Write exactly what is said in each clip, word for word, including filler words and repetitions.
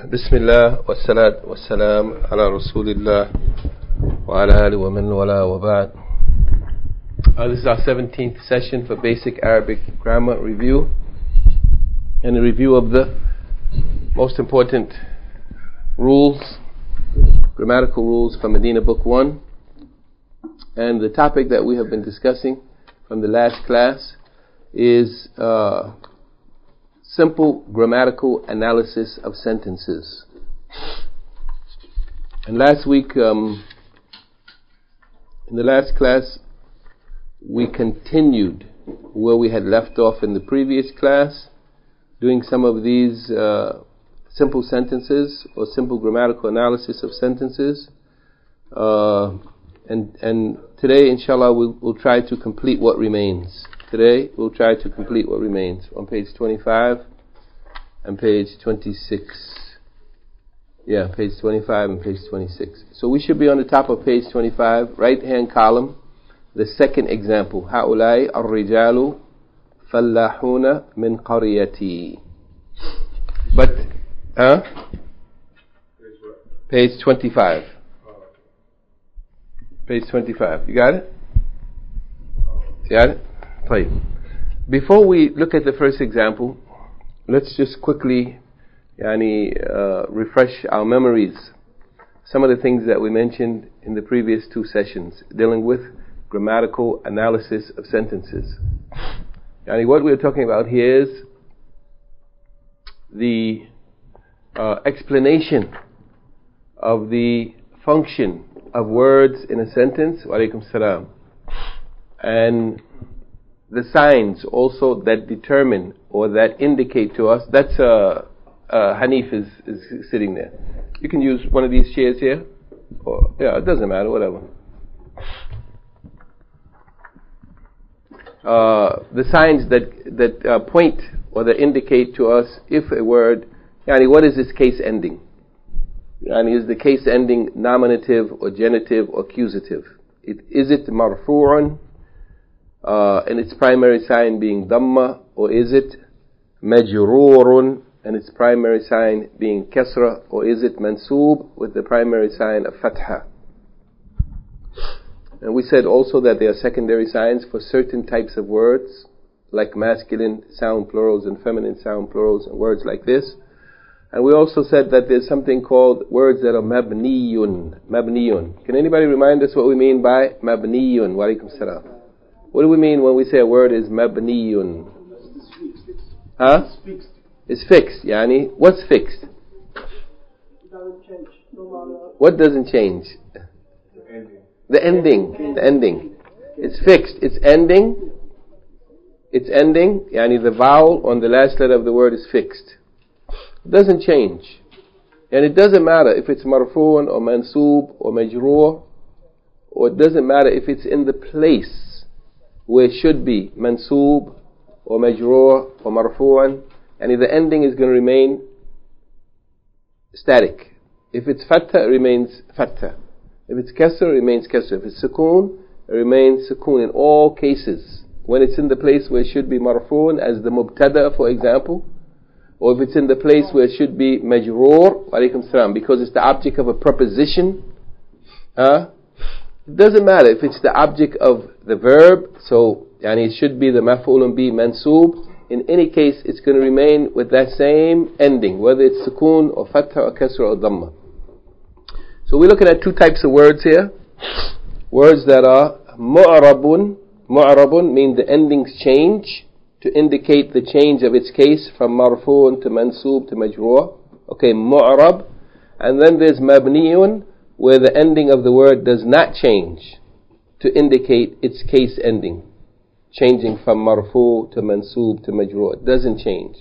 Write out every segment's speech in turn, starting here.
بسم الله والصلاة والسلام على رسول الله وعلى آله ومن والاه وبعد. Uh, this is our seventeenth session for basic Arabic grammar review and a review of the most important rules, grammatical rules from Medina Book one. And the topic that we have been discussing from the last class is uh, simple grammatical analysis of sentences. And last week, um, in the last class, we continued where we had left off in the previous class, doing some of these uh, simple sentences or simple grammatical analysis of sentences. Uh, and and today, inshallah, we'll, we'll try to complete what remains. Today, we'll try to complete what remains on page twenty-five and page twenty-six. Yeah, page twenty-five and page twenty-six. So we should be on the top of page twenty-five, right-hand column, the second example. هؤلاء الرجال فلاحون من قريتي. But, huh? Page twenty-five. Page twenty-five. You got it? You got it? طيب. Before we look at the first example, let's just quickly yani, uh, refresh our memories. Some of the things that we mentioned in the previous two sessions dealing with grammatical analysis of sentences. Yani, what we're talking about here is the uh, explanation of the function of words in a sentence. Wa alaikum salam. And the signs also that determine or that indicate to us. That's uh, uh, Hanif is, is sitting there. You can use one of these chairs here. Or, yeah, it doesn't matter, whatever. Uh, the signs that that uh, point or that indicate to us if a word, yani, what is its case ending? Yani, is the case ending nominative or genitive or accusative? It, is it marfu'un? Uh, and its primary sign being dhamma, or is it majrurun and its primary sign being kasra, or is it mansoob with the primary sign of fatha? And we said also that there are secondary signs for certain types of words, like masculine sound plurals and feminine sound plurals and words like this. And we also said that there's something called words that are mabniyun. Mabniyun. Can anybody remind us what we mean by mabniyun? Wa alaikum salam. What do we mean when we say a word is mabniyun? Huh? It's fixed. Yani, what's fixed? What doesn't change? The ending. The ending. It's fixed. It's ending. It's ending. Yani, the vowel on the last letter of the word is fixed. It doesn't change. And it doesn't matter if it's marfu'un or mansoob or majroor, or it doesn't matter if it's in the place where it should be mansoob or majroor or marfu'an, and the ending is going to remain static. If it's fatha, it remains fatha. If it's kasr, it remains kasr. If it's sukoon, it remains sukoon in all cases. When it's in the place where it should be marfu'an, as the mubtada, for example, or if it's in the place where it should be majroor, alaykum salam, because it's the object of a preposition, huh? It doesn't matter if it's the object of the verb, so yani it should be the maf'ulun bi mansoob. In any case, it's going to remain with that same ending, whether it's sukoon or fatha or kasra or dhamma. So we're looking at two types of words here. Words that are mu'rabun. Mu'rabun mean the endings change to indicate the change of its case from marfu'un to mansoob to majroor. Okay, mu'rab. And then there's mabniyun, where the ending of the word does not change to indicate its case ending, changing from marfu to mansoob to majroor. It doesn't change.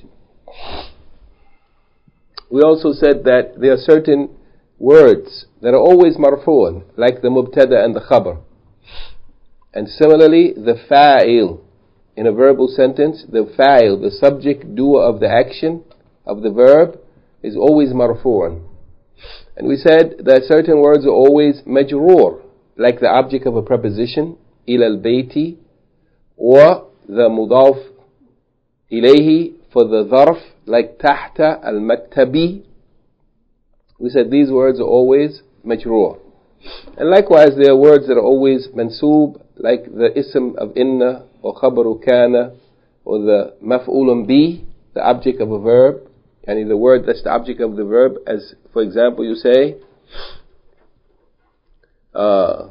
We also said that there are certain words that are always marfu'un, like the mubtada and the khabar. And similarly, the fa'il, in a verbal sentence, the fa'il, the subject, doer of the action, of the verb, is always marfu'un. And we said that certain words are always majroor, like the object of a preposition, ila al-bayti, or the mudaf ilayhi for the dharf, like tahta al-maktabi, We said these words are always majroor. And likewise, there are words that are always mansoob, like the ism of inna, or khabaru kana, or the maf'ulun bi, the object of a verb, and the word that's the object of the verb, as for example you say, uh,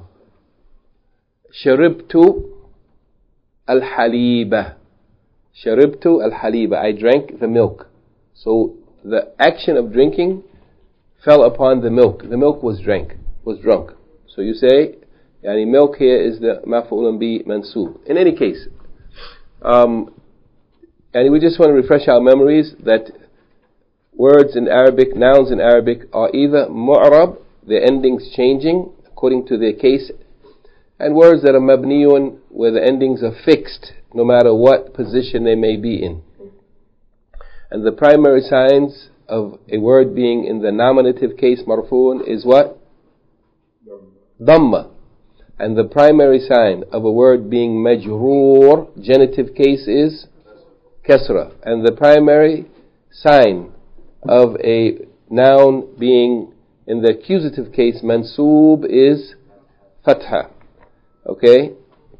sharibtu al-haliba. Sharibtu al-haliba. I drank the milk. So the action of drinking fell upon the milk. The milk was drank, was drunk. So you say, yani milk here is the maf'ulun bi mansoob. In any case, um, and we just want to refresh our memories that words in Arabic, nouns in Arabic, are either mu'rab, their endings changing according to their case, and words that are mabniyun, where the endings are fixed, no matter what position they may be in. And the primary signs of a word being in the nominative case, marfu'un, is what? Dhamma. And the primary sign of a word being majroor, genitive case, is kasra. And the primary sign of a noun being in the accusative case, mansoob, is fatha. Okay?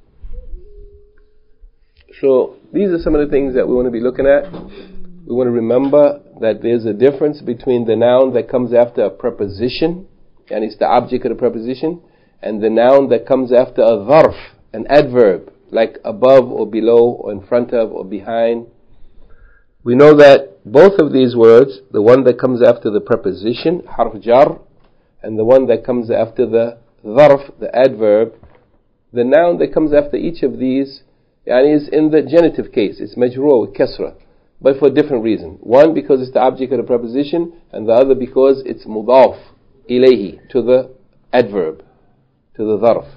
So these are some of the things that we want to be looking at. We want to remember that there's a difference between the noun that comes after a preposition, and it's the object of the preposition, and the noun that comes after a dharf, an adverb, like above or below or in front of or behind. We know that both of these words, the one that comes after the preposition, harf jar, and the one that comes after the dharf, the adverb, the noun that comes after each of these yani, is in the genitive case. It's majroor with kasra, but for a different reason. One, because it's the object of the preposition, and the other because it's mudaf ilayhi, to the adverb, to the dharf.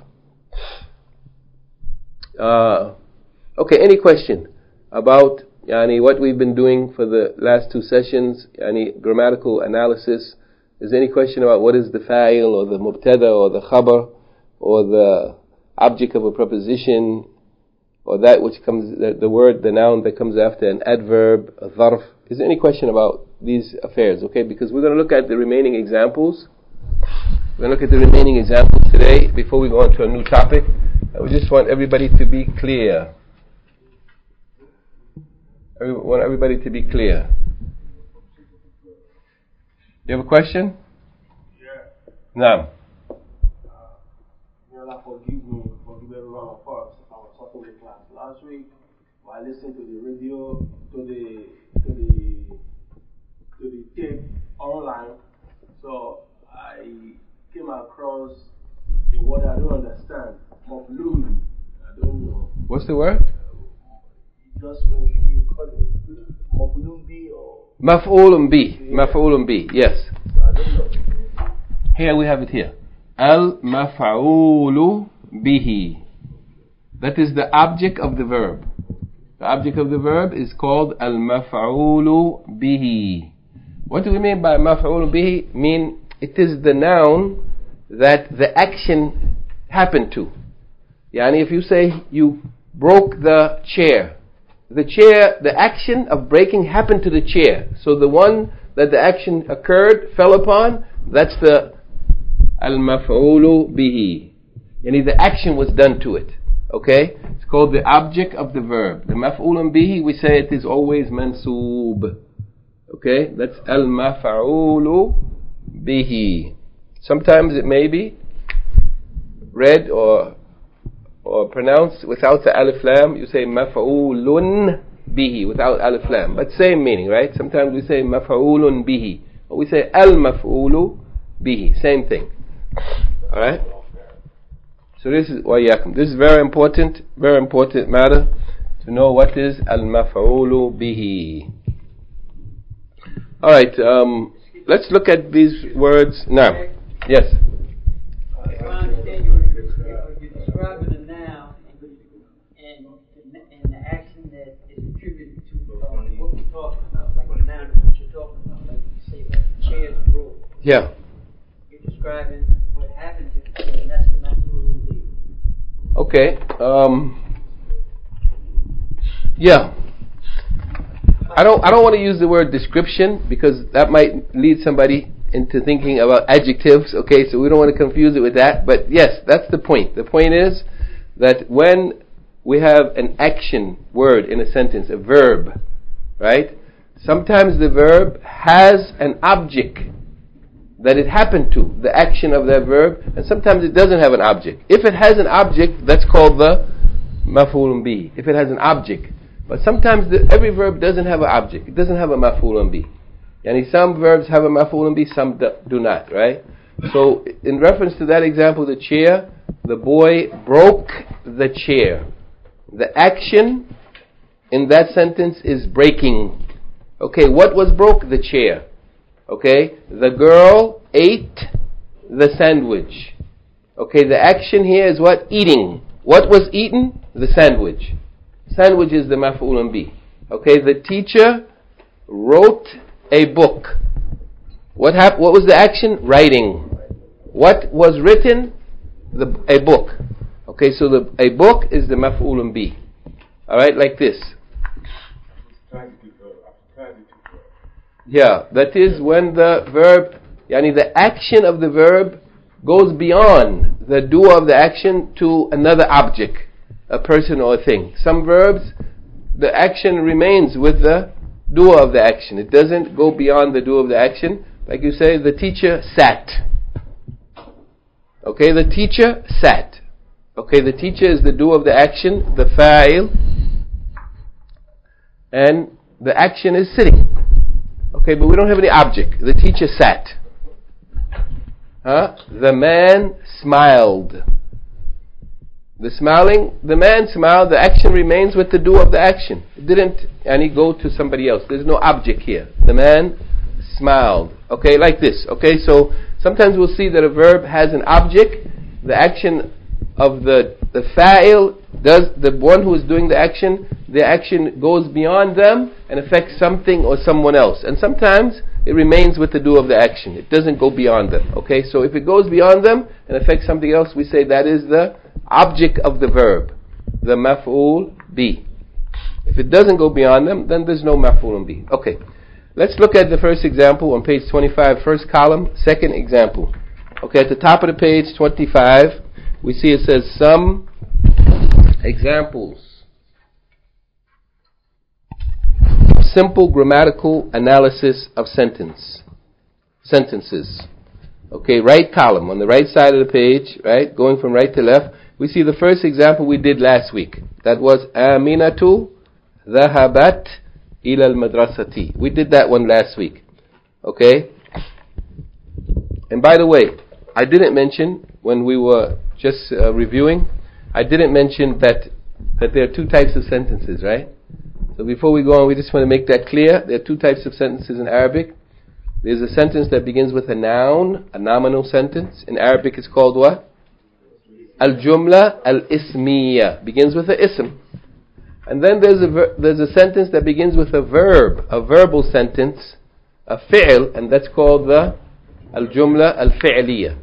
Uh, okay, any question about yani, what we've been doing for the last two sessions, any grammatical analysis? Is there any question about what is the fa'il or the mubtada or the khabar or the object of a preposition, or that which comes, the, the word, the noun that comes after an adverb, a dharf? Is there any question about these affairs? Okay, because we're going to look at the remaining examples. We're going to look at the remaining examples today before we go on to a new topic. And we just want everybody to be clear. We want everybody to be clear. You have a question? Yeah. No. Uh, you know, like forgive me, forgive everyone of us. I was talking to class last week. While listening to the radio, to the to the to the tape online, so I came across a word I don't understand. Maflum. I don't know. What's the word? Just when you call it Maflum bi or Maf'ulun bi. Maf'ulun bi. Yes. I don't know. Here we have it here. Al-maf'ulu bihi. That is the object of the verb. The object of the verb is called al-maf'ulu bihi. What do we mean by maf'ulu bihi? Mean it is the noun that the action happened to. Yani if you say you broke the chair, the chair, the action of breaking happened to the chair. So the one that the action occurred, fell upon, that's the al-maf'ulu bihi. Yani the action was done to it. Okay? It's called the object of the verb. The maf'ulun bihi, we say it is always mansoob. Okay? That's al-maf'ulu bihi. Sometimes it may be read or or pronounced without the alif lam. You say maf'ulun bihi without alif lam, but same meaning, right? Sometimes we say maf'ulun bihi, or we say al maf'ulu bihi, same thing. All right. So this is wa yakum. This is very important, very important matter to know what is al maf'ulu bihi. All right. Um, let's look at these words now. Yes. If I understand you, you're describing a noun and, and the action that is attributed to uh, what we're talking about, like the noun that you're talking about, like you say, like the chairs broke. Yeah. You're describing what happened to the chair, and that's the maf'ulun bihi. Okay. Um, yeah. I don't. I don't want to use the word description because that might lead somebody into thinking about adjectives, okay, so we don't want to confuse it with that, but yes, that's the point. The point is that when we have an action word in a sentence, a verb, right, sometimes the verb has an object that it happened to, the action of that verb, and sometimes it doesn't have an object. If it has an object, that's called the maf'ulun bihi, if it has an object. But sometimes the, every verb doesn't have an object, it doesn't have a maf'ulun bihi. Yani some verbs have a maf'ulun bihi, some do, do not, right? So in reference to that example, the chair, the boy broke the chair. The action in that sentence is breaking. Okay, what was broke? The chair. Okay, the girl ate the sandwich. Okay, the action here is what? Eating. What was eaten? The sandwich. Sandwich is the maf'ulun bihi. Okay, the teacher wrote a book. What hap- What was the action? Writing. What was written? The, a book. Okay, so the, a book is the maf'ulun bihi. Alright, like this. Yeah, that is when the verb, yani the action of the verb goes beyond the doer of the action to another object, a person or a thing. Some verbs, the action remains with the doer of the action. It doesn't go beyond the doer of the action. Like you say, the teacher sat. Okay, the teacher sat. Okay, the teacher is the doer of the action, the fa'il, and the action is sitting. Okay, but we don't have any object. The teacher sat. Huh? The man smiled. The smiling, the man smiled, the action remains with the doer of the action. It didn't any go to somebody else. There's no object here. The man smiled. Okay, like this. Okay, so sometimes we'll see that a verb has an object. The action of the the fa'il does, the one who is doing the action, the action goes beyond them and affects something or someone else. And sometimes it remains with the doer of the action. It doesn't go beyond them. Okay, so if it goes beyond them and affects something else, we say that is the object of the verb, the maf'ul bihi. If it doesn't go beyond them, then there's no maf'ul bihi. Okay, let's look at the first example on page twenty-five, first column, second example. Okay, at the top of the page, twenty-five, we see it says some examples. Simple grammatical analysis of sentence. Sentences. Okay, right column, on the right side of the page, right, going from right to left, we see the first example we did last week. That was Aminatu dhahabat ila al-madrasati. We did that one last week. Okay? And by the way, I didn't mention when we were just uh, reviewing, I didn't mention that that there are two types of sentences, right? So before we go on, we just want to make that clear. There are two types of sentences in Arabic. There's a sentence that begins with a noun, a nominal sentence. In Arabic it's called what? Al-Jumla al-Ismiya. Begins with a ism. And then there's a ver- there's a sentence that begins with a verb, a verbal sentence, a fi'l, and that's called the Al-Jumla al-Fi'liya.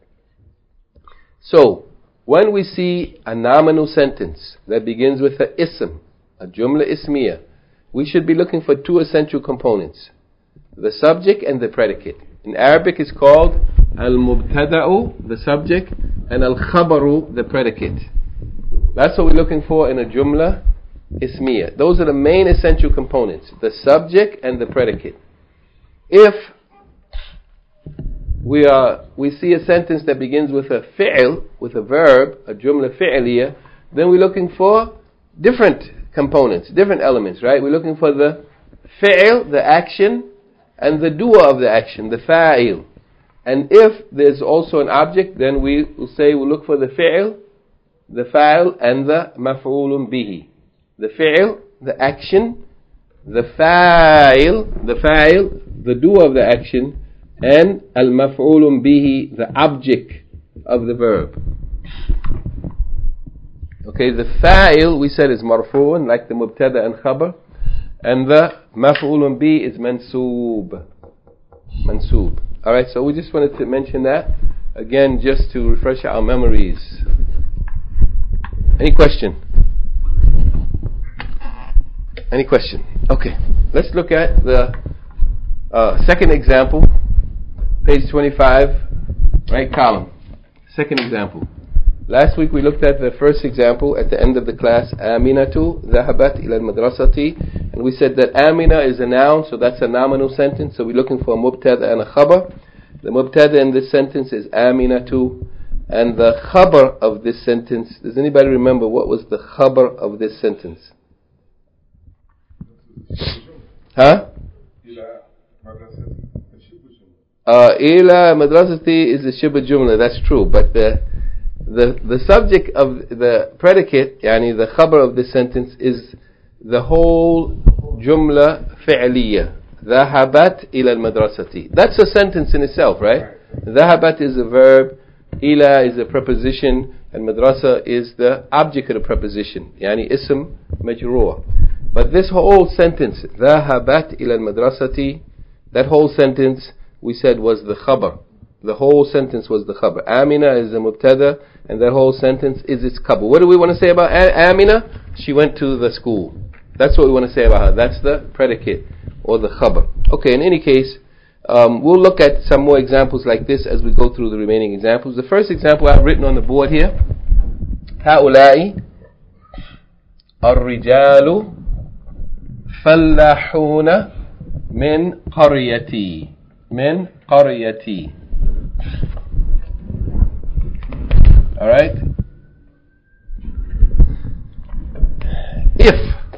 So, when we see a nominal sentence that begins with a ism, a Jumla Ismiya, we should be looking for two essential components. The subject and the predicate. In Arabic it's called Al-Mubtada'u, the subject, and Al-Khabaru, the predicate. That's what we're looking for in a Jumla Ismiya. Those are the main essential components, the subject and the predicate. If we are we see a sentence that begins with a fi'l, with a verb, a Jumla Fi'liya, then we're looking for different components, different elements, right? We're looking for the fi'l, the action, and the doer of the action, the fa'il. And if there's also an object, then we will say we look for the fi'l, the fa'il, and the maf'ulun bihi. The fi'l, the action, the fa'il, the fa'il, the doer of the action, and al-maf'ulun bihi, the object of the verb. Okay, the fa'il we said is marfu'un, like the mubtada and khabar, and the maf'ulun bihi is mansoob. Mansoob. Alright, so we just wanted to mention that again just to refresh our memories. Any question? Any question? Okay, let's look at the uh, second example, page twenty-five, right column. Second example. Last week we looked at the first example at the end of the class, Aminatu dhahabat ila al-madrasati, and we said that Amina is a noun, so that's a nominal sentence, so we're looking for a mubtada and a khabar. The mubtada in this sentence is Aminatu, and the khabar of this sentence, does anybody remember what was the khabar of this sentence? Huh? Uh, ila madrasati is the shibh jumla, that's true, but the The the subject of the predicate, yani the khabar of this sentence, is the whole jumla fi'liya. Dhahabat ila al-madrasati. That's a sentence in itself, right? Dhahabat is a verb, ila is a preposition, and madrasa is the object of the preposition, yani ism majroor. But this whole sentence, dhahabat ila al-madrasati, that whole sentence we said was the khabar. The whole sentence was the khabar. Amina is the mubtada, and that whole sentence is its khabar. What do we want to say about A- Amina? She went to the school. That's what we want to say about her. That's the predicate, or the khabar. Okay, in any case, um, we'll look at some more examples like this as we go through the remaining examples. The first example I've written on the board here, هؤلاء الرجال فلاحون من قريتي من قريتي. Alright? If,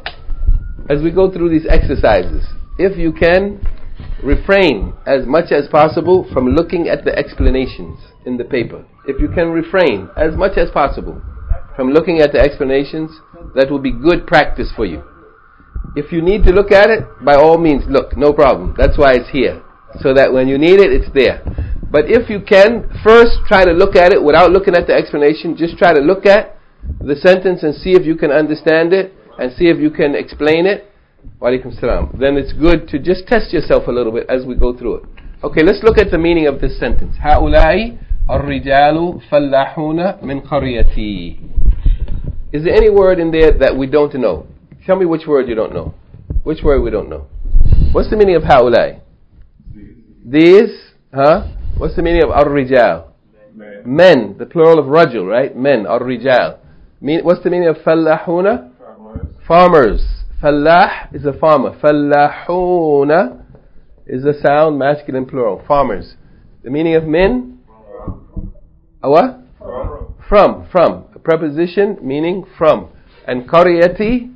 as we go through these exercises, if you can refrain as much as possible from looking at the explanations in the paper, if you can refrain as much as possible from looking at the explanations, that will be good practice for you. If you need to look at it, by all means look, no problem. That's why it's here, so that when you need it, it's there. But if you can, first try to look at it without looking at the explanation. Just try to look at the sentence and see if you can understand it and see if you can explain it. Wa alaikum salam. Then it's good to just test yourself a little bit as we go through it. Okay, let's look at the meaning of this sentence. هؤلاء الرجال فلاحون من قريتي. Is there any word in there that we don't know? Tell me which word you don't know. Which word we don't know? What's the meaning of هؤلاء? These, huh? What's the meaning of ar-rijal? Men. Men, the plural of rajul, right? Men, ar-rijal. Mean, what's the meaning of fallahuna? Farmers. Farmers. Fallah is a farmer. Fallahuna is a sound, masculine plural. Farmers. The meaning of men? From. A what? From. From. From. A preposition meaning from. And qaryati?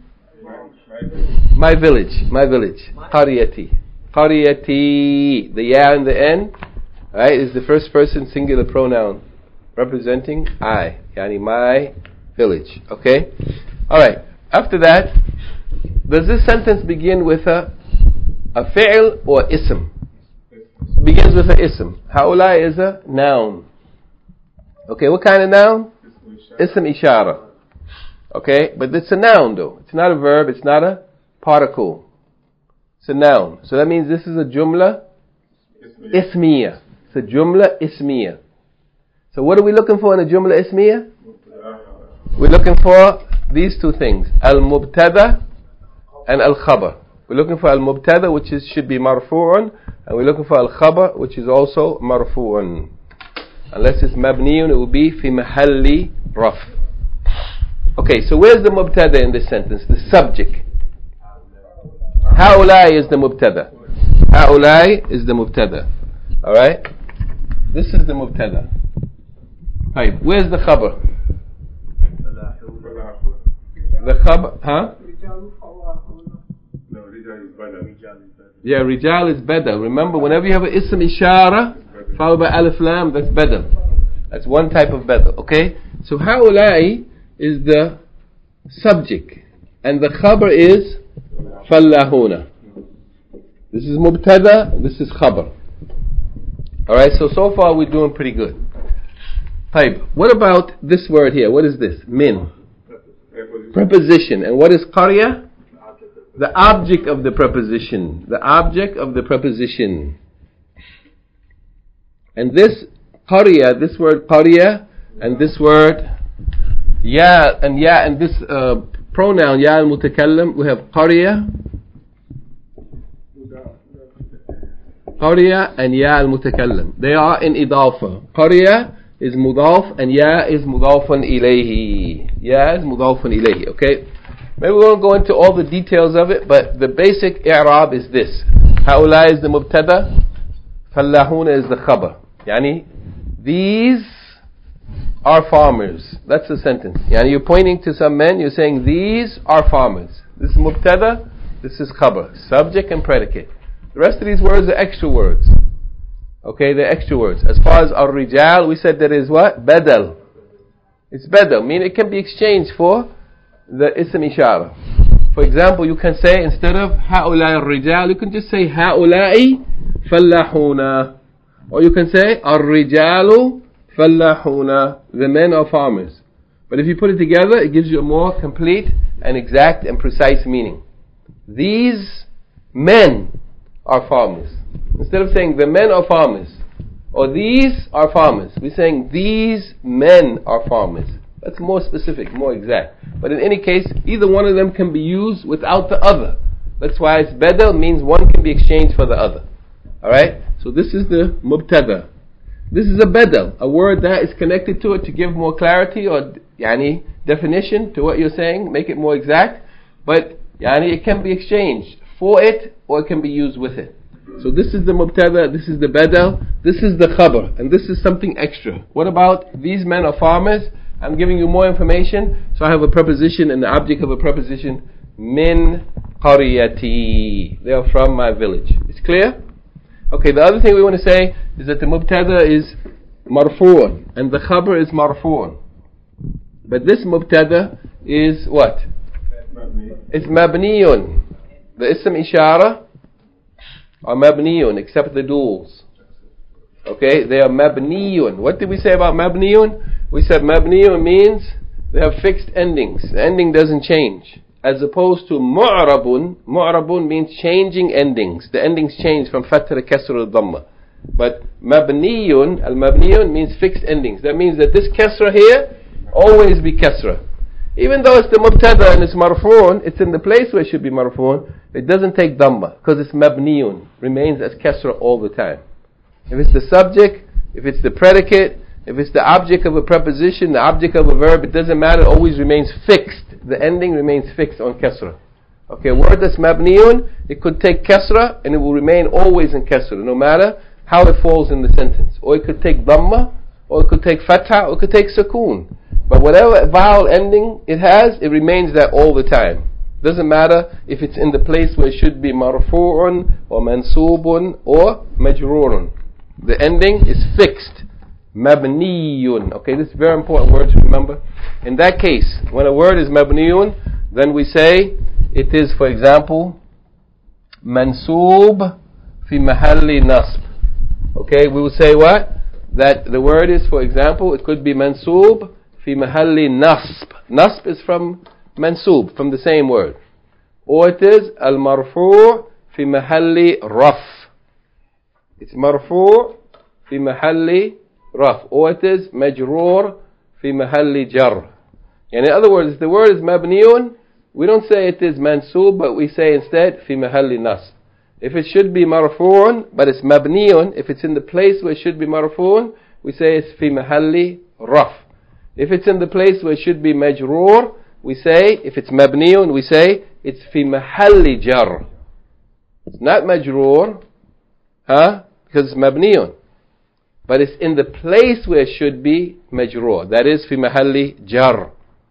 My village. My village. Qaryati. Qaryati. The ya and the n. Right, is the first person singular pronoun representing I, yani my village. Okay? Alright, after that, does this sentence begin with a a fi'l or ism? Begins with a ism. Haula is a noun. Okay, what kind of noun? Ism ishara. Okay, but it's a noun though. It's not a verb, it's not a particle. It's a noun. So that means this is a jumla ismiya. It's a jumla ismiya. So what are we looking for in a jumla ismiya? We're looking for these two things, al-mubtada and al-khabar. We're looking for al-mubtada, which is, should be marfu'un, and we're looking for al-khabar, which is also marfu'un. Unless it's mabniyun, it will be fi mahalli raf. Okay, so where's the mubtada in this sentence? The subject. Ha'ulai is the mubtada. Ha'ulai is the mubtada. Alright? This is the mubtada. Right, where's the khabar? The khabar, huh? Yeah, rijal is badal. Remember, whenever you have an ism ishara followed by alif lam, that's badal. That's one type of badal, okay? So ha'ulai is the subject, and the khabar is fallahuna. This is mubtada, this is khabar. Alright, so so far we're doing pretty good. Taib. What about this word here? What is this? Min. Preposition. And what is qarya? The object of the preposition. The object of the preposition. And this qarya, this word qarya, and this word ya, and ya, and this uh, pronoun ya al-mutakallim, we have qarya Qarya and ya al-mutakallim. They are in idafa. Qarya is mudaf and ya is mudafun ilayhi. Ya is mudafun ilayhi. Okay? Maybe we won't go into all the details of it, but the basic i'rab is this. Ha'ula is the mubtada, fallahuna is the khabar. Yani, these are farmers. That's the sentence. Yani, you're pointing to some men, you're saying these are farmers. This is mubtada, this is khabar. Subject and predicate. The rest of these words are extra words. Okay, they're extra words. As far as ar-rijal, we said that is what? Badal. It's badal. Meaning it can be exchanged for the ism ishara. For example, you can say instead of ha'ulai ar-rijal, you can just say ha'ulai fallahuna. Or you can say ar-rijalu fallahuna. The men are farmers. But if you put it together, it gives you a more complete and exact and precise meaning. These men are farmers. Instead of saying the men are farmers or these are farmers, we're saying these men are farmers. That's more specific, more exact. But in any case, either one of them can be used without the other. That's why it's badal, means one can be exchanged for the other. Alright? So this is the mubtada. This is a badal, a word that is connected to it to give more clarity or yani, definition to what you're saying, make it more exact. But yani, it can be exchanged for it or it can be used with it. So this is the mubtada, this is the badal, this is the khabar, and this is something extra. What about these men are farmers? I'm giving you more information. So I have a preposition and the object of a preposition, min qaryati. They are from my village. It's clear? Okay, the other thing we want to say is that the mubtada is marfu'un and the khabar is marfu'un. But this mubtada is what? It's mabniyun. The ism ishara are mabniyun, except the duals. Okay, they are mabniyun. What did we say about mabniyun? We said mabniyun means they have fixed endings. The ending doesn't change. As opposed to mu'rabun. Mu'rabun means changing endings. The endings change from fatha to kasra to dhamma. But mabniyun, al-mabniyun means fixed endings. That means that this kasra here always be kasra. Even though it's the mubtada and it's marfu'un, it's in the place where it should be marfu'un, it doesn't take dhamma because it's mabniyun, remains as kasra all the time. If it's the subject, if it's the predicate, if it's the object of a preposition, the object of a verb, it doesn't matter, it always remains fixed. The ending remains fixed on kasra. Okay, a word that's mabniyun, it could take kasra and it will remain always in kasra, no matter how it falls in the sentence. Or it could take dhamma, or it could take fatha, or it could take sukoon. But whatever vowel ending it has, it remains there all the time. Doesn't matter if it's in the place where it should be marfu'un or mansubun or majrurun. The ending is fixed. Mabniyun. Okay, this is a very important word to remember. In that case, when a word is mabniyun, then we say it is, for example, mansub fi mahalli nasb. Okay, we will say what? That the word is, for example, it could be mansub fi mahalli nasb. Nasb is from mansub, from the same word. Or it is al-marfu' fi mahalli raf. It's marfu' fi mahalli raf. Or it is majroor fi mahalli jar. And in other words, if the word is mabniyun, we don't say it is mansub, but we say instead fi mahalli nasb. If it should be marfu'un, but it's mabniyun, if it's in the place where it should be marfu'un, we say it's fi mahalli raf. If it's in the place where it should be majroor, we say, if it's mabniyun, we say it's fi mahalli jar. It's not majroor, huh? Because it's mabniyun. But it's in the place where it should be majroor. That is fi mahalli jar.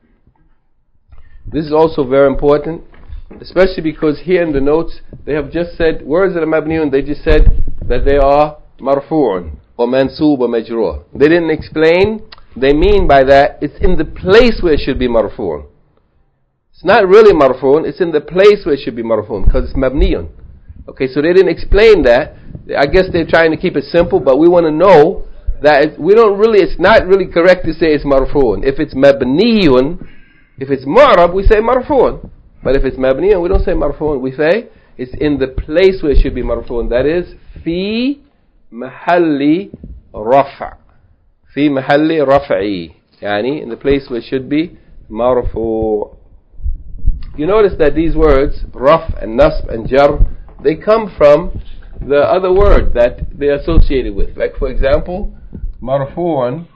This is also very important, especially because here in the notes, they have just said, words that are mabniyun, they just said that they are marfu'un, or mansub, or majroor. They didn't explain, they mean by that, it's in the place where it should be marfu'un. It's not really marfu'un, it's in the place where it should be marfu'un, because it's mabniyun. Okay, so they didn't explain that. I guess they're trying to keep it simple, but we want to know that it, we don't really, it's not really correct to say it's marfu'un. If it's mabniyun, if it's mu'rab, we say marfu'un. But if it's mabniyun, we don't say marfu'un. We say it's in the place where it should be marfu'un. That is, fi mahalli rafa'. Fi mahalli raf'i. Yani, in the place where it should be marfu'. You notice that these words, raf and nasb and jar, they come from the other word that they're associated with. Like for example, marfu'an.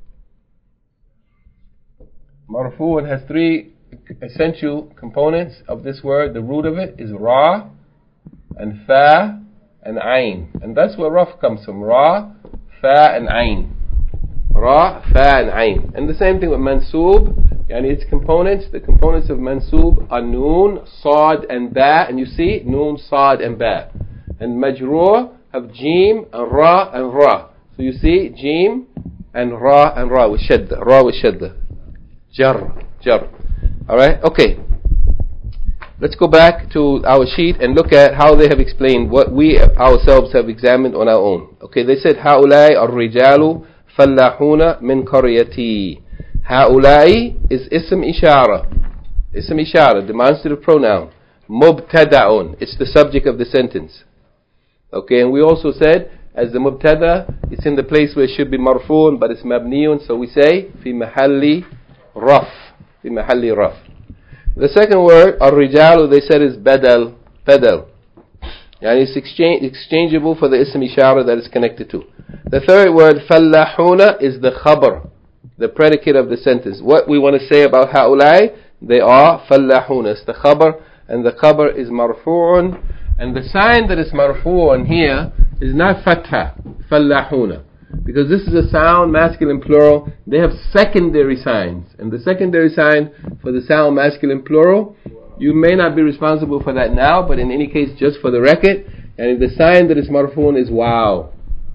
Marfu'an has three essential components of this word. The root of it is ra and fa and ayn. And that's where raf comes from. Ra, fa and ayn. Ra, fa and ayn. And the same thing with mansoob. Yani its components, the components of mansoob are noon, sad and ba. And you see, noon, sad and ba. And majroor have jeem and ra and ra. So you see, jeem and ra and ra with shadda. Ra with shadda. Jar, jar. Alright, okay. Let's go back to our sheet and look at how they have explained what we ourselves have examined on our own. Okay, they said, هؤلاء الرجال فلاحون من قريتي. هؤلاء is ism ishara. Ism ishara, demonstrative pronoun. مبتدأ, it's the subject of the sentence. Okay, and we also said, as the mubtada, it's in the place where it should be marfoon, but it's mabniyun, so we say, في محل رف. في محل رف. The second word, الرجال, they said is badal, badal. Yani it's exchange, exchangeable for the ism ishara that is connected to. The third word, فلاحون, is the khabar, the predicate of the sentence. What we want to say about هؤلاء, they are فلاحون. It's the khabar, and the khabar is marfu'un. And the sign that is marfu'un here is not fatha, فلاحون. Because this is a sound, masculine plural, they have secondary signs. And the secondary sign for the sound, masculine plural, you may not be responsible for that now, but in any case, just for the record, and the sign that is marfoon is wow.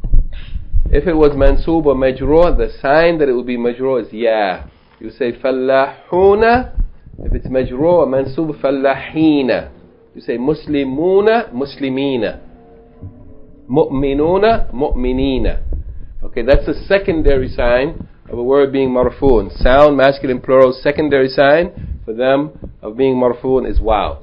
If it was mansoob or majroor, the sign that it would be majroor is ya. You say fallahuna. If it's majroor or mansoob, fallahina. You say muslimuna, muslimina. Mu'minuna, mu'minina. Okay, that's a secondary sign of a word being marfoon. Sound, masculine plural, secondary sign for them of being marfoon is wow.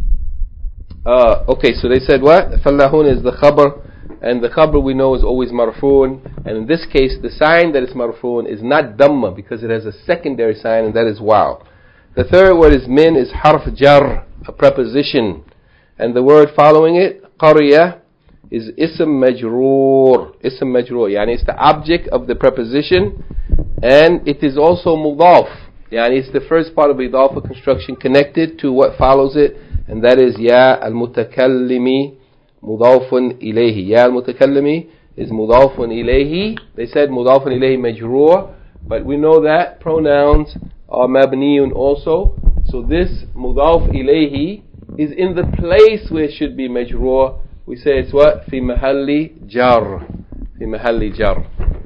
Uh, okay, so they said what? Fallahun is the khabar, and the khabar we know is always marfoon. And in this case, the sign that is marfoon is not dhamma because it has a secondary sign, and that is wow. The third word is min, is harf jar, a preposition. And the word following it, qarya, is ism majroor. Ism majroor, yani it's the object of the preposition, and it is also mudaf. Yani it's the first part of idafa construction connected to what follows it, and that is ya al-mutakallimi mudafun ilayhi. Ya al-mutakallimi is mudafun ilayhi. They said mudafun ilayhi majroor, but we know that pronouns are mabniyun also. So this mudaf ilayhi is in the place where it should be majroor. We say it's what? في محل jar. في محل jar.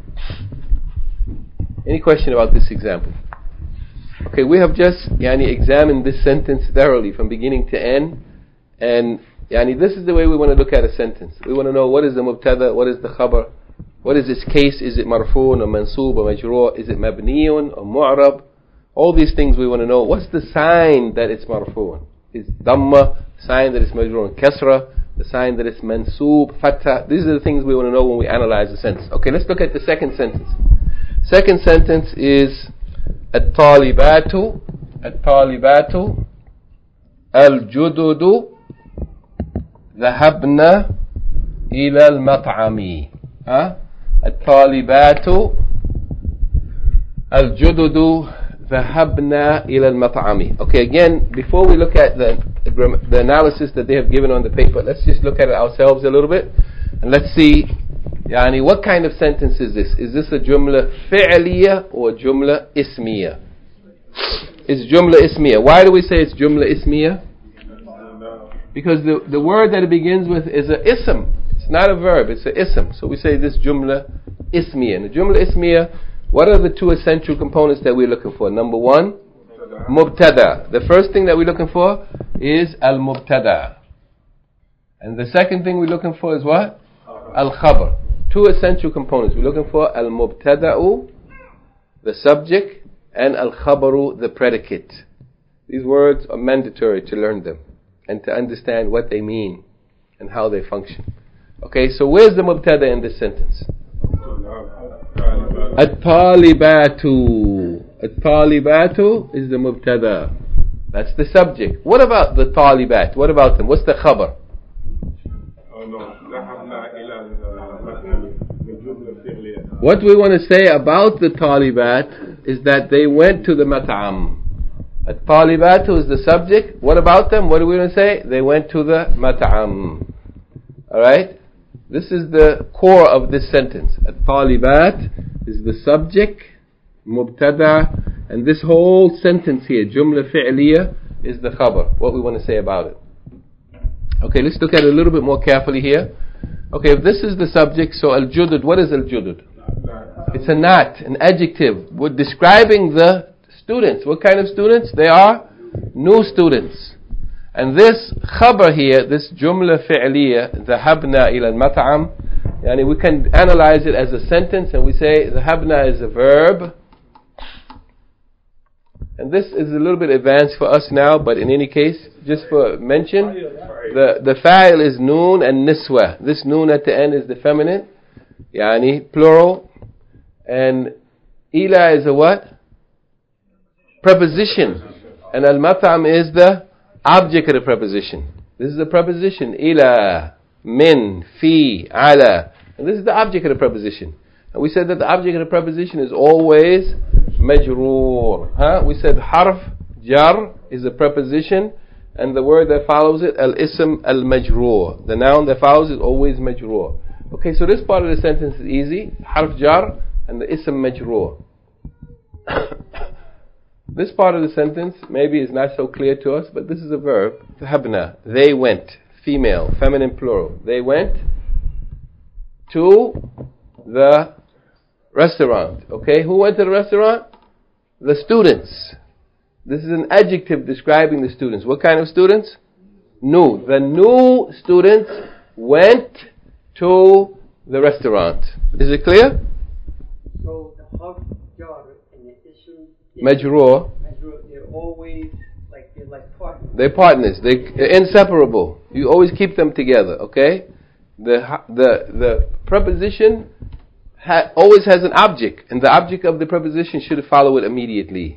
Any question about this example? Okay, we have just yani, examined this sentence thoroughly from beginning to end. And yani, this is the way we want to look at a sentence. We want to know what is the mubtada, what is the khabar, what is its case, is it marfoon or mansoob or majroor, is it mabniyun or mu'rab? All these things we want to know. What's the sign that it's marfoon? Is dhamma, sign that it's majroor, kasra, the sign that it's mansoob, fatha. These are the things we want to know when we analyze a sentence. Okay, let's look at the second sentence. Second sentence is at-talibatu, at-talibatu, al-jududu, dhahabna ila al-mat'ami. Huh? At-talibatu, al-jududu, dhahabna ila al-mat'ami. Okay, again, before we look at the the analysis that they have given on the paper, let's just look at it ourselves a little bit, and let's see, yani, what kind of sentence is this? Is this a jumla fi'liya or a jumla ismiya? It's jumla ismiya. Why do we say it's jumla ismiya? Because the, the word that it begins with is a ism. It's not a verb, it's a ism. So we say this jumla ismiya. And the jumla ismiya, what are the two essential components that we're looking for? Number one, mubtada. The first thing that we're looking for is al-mubtada. And the second thing we're looking for is what? Al-khabar. Two essential components. We're looking for al-mubtada'u, the subject, and al-khabaru, the predicate. These words are mandatory to learn them and to understand what they mean and how they function. Okay, so where's the mubtada in this sentence? At-talibatu. At-talibatu is the mubtada. That's the subject. What about the talibat? What about them? What's the khabar? Oh no, What we want to say about the talibat is that they went to the mat'am. At-talibat is the subject. What about them? What are we going to say? They went to the mat'am. Alright? This is the core of this sentence. At-talibat is the subject, mubtada, and this whole sentence here, jumla fi'liya, is the khabar. What we want to say about it. Okay, let's look at it a little bit more carefully here. Okay, if this is the subject, so al-judud, what is al-judud? It's a nat, an adjective. We're describing the students. What kind of students? They are new students. And this khabar here, this jumla fi'liya, dhahabna ila al-mat'am, yani we can analyze it as a sentence and we say dhahabna is a verb. And this is a little bit advanced for us now, but in any case, just for mention, the, the fa'il is noon and niswa. This noon at the end is the feminine, yani plural. And ila is a what? Preposition. And al-mat'am is the object of the preposition. This is the preposition. Ila, min, fi, ala. And this is the object of the preposition. And we said that the object of the preposition is always majroor. Huh? We said harf jar is a preposition, and the word that follows it, al-ism al-majroor. The noun that follows it is always majroor. Okay, so this part of the sentence is easy. Harf jar and the ism majroor. This part of the sentence maybe is not so clear to us, but this is a verb. Dhahabna. They went. Female, feminine plural. They went to the restaurant. Okay, who went to the restaurant? The students. This is an adjective describing the students. What kind of students? New. The new students went to the restaurant. Is it clear? So the harf jar and the ism majroor, they're always like they're like partners. They're partners. They're inseparable. You always keep them together. Okay. The the the preposition ha, always has an object, and the object of the preposition should follow it immediately.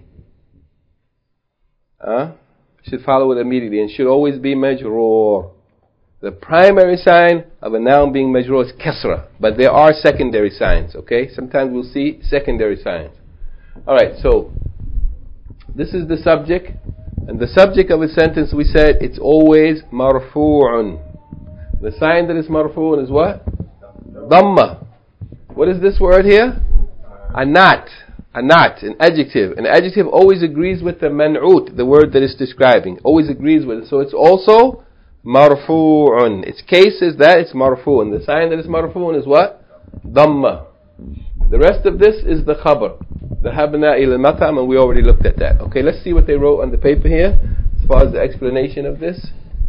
Huh? Should follow it immediately, and should always be majroor. The primary sign of a noun being majroor is kasra, but there are secondary signs. Okay, sometimes we'll see secondary signs. All right, so this is the subject, and the subject of a sentence we said it's always marfu'un. The sign that is marfu'un is what? Dhamma. What is this word here? A not. A not, an adjective. An adjective always agrees with the man'ut, the word that it's describing. Always agrees with it. So it's also marfu'un. Its case is that it's marfu'un. The sign that is marfu'un is what? Dhamma. The rest of this is the khabar. Dhahabna ila al-mat'am, and we already looked at that. Okay, let's see what they wrote on the paper here as far as the explanation of this.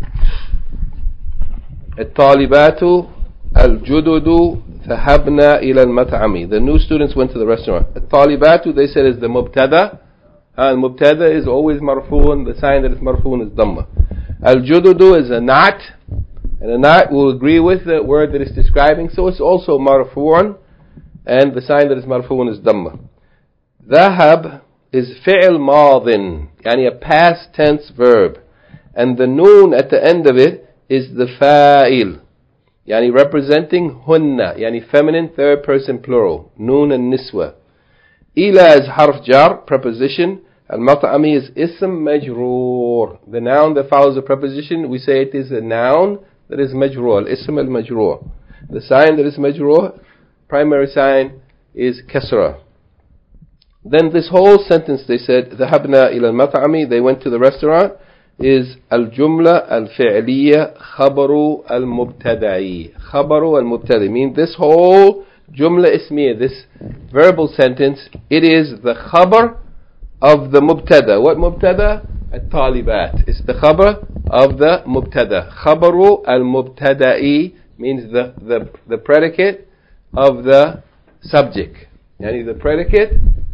At-talibatu al-jududu dhahabna ila al-mat'ami. The new students went to the restaurant. At-talibatu, they said, is the mubtada. And mubtada is always marfu'un. The sign that is marfu'un is dhamma. Al-jududu is a not, and a not will agree with the word that it's describing, so it's also marfu'un, and the sign that is marfu'un is dhamma. Dhahab is fi'l madin, yani a past tense verb, and the noon at the end of it is the fa'il, yani representing hunna, yani feminine third person plural, noon and niswa. Ila is harf jar, preposition. Al-mat'ami is ism majroor. The noun that follows the preposition, we say it is a noun that is majroor, al-ism al-majroor. The sign that is majroor, primary sign, is kasra. Then this whole sentence, they said, dhahabna ila al-mat'ami, they went to the restaurant, is al-jumla al-fi'liya khabaru al-mubtada'i. Khabaru al-mubtada'i means this whole jumla ismiya, this verbal sentence, it is the khabar of the mubtada. What mubtada? At-talibat. It's the khabar of the mubtada. Khabaru al-mubtada'i means the, the, the predicate of the subject. Yani the predicate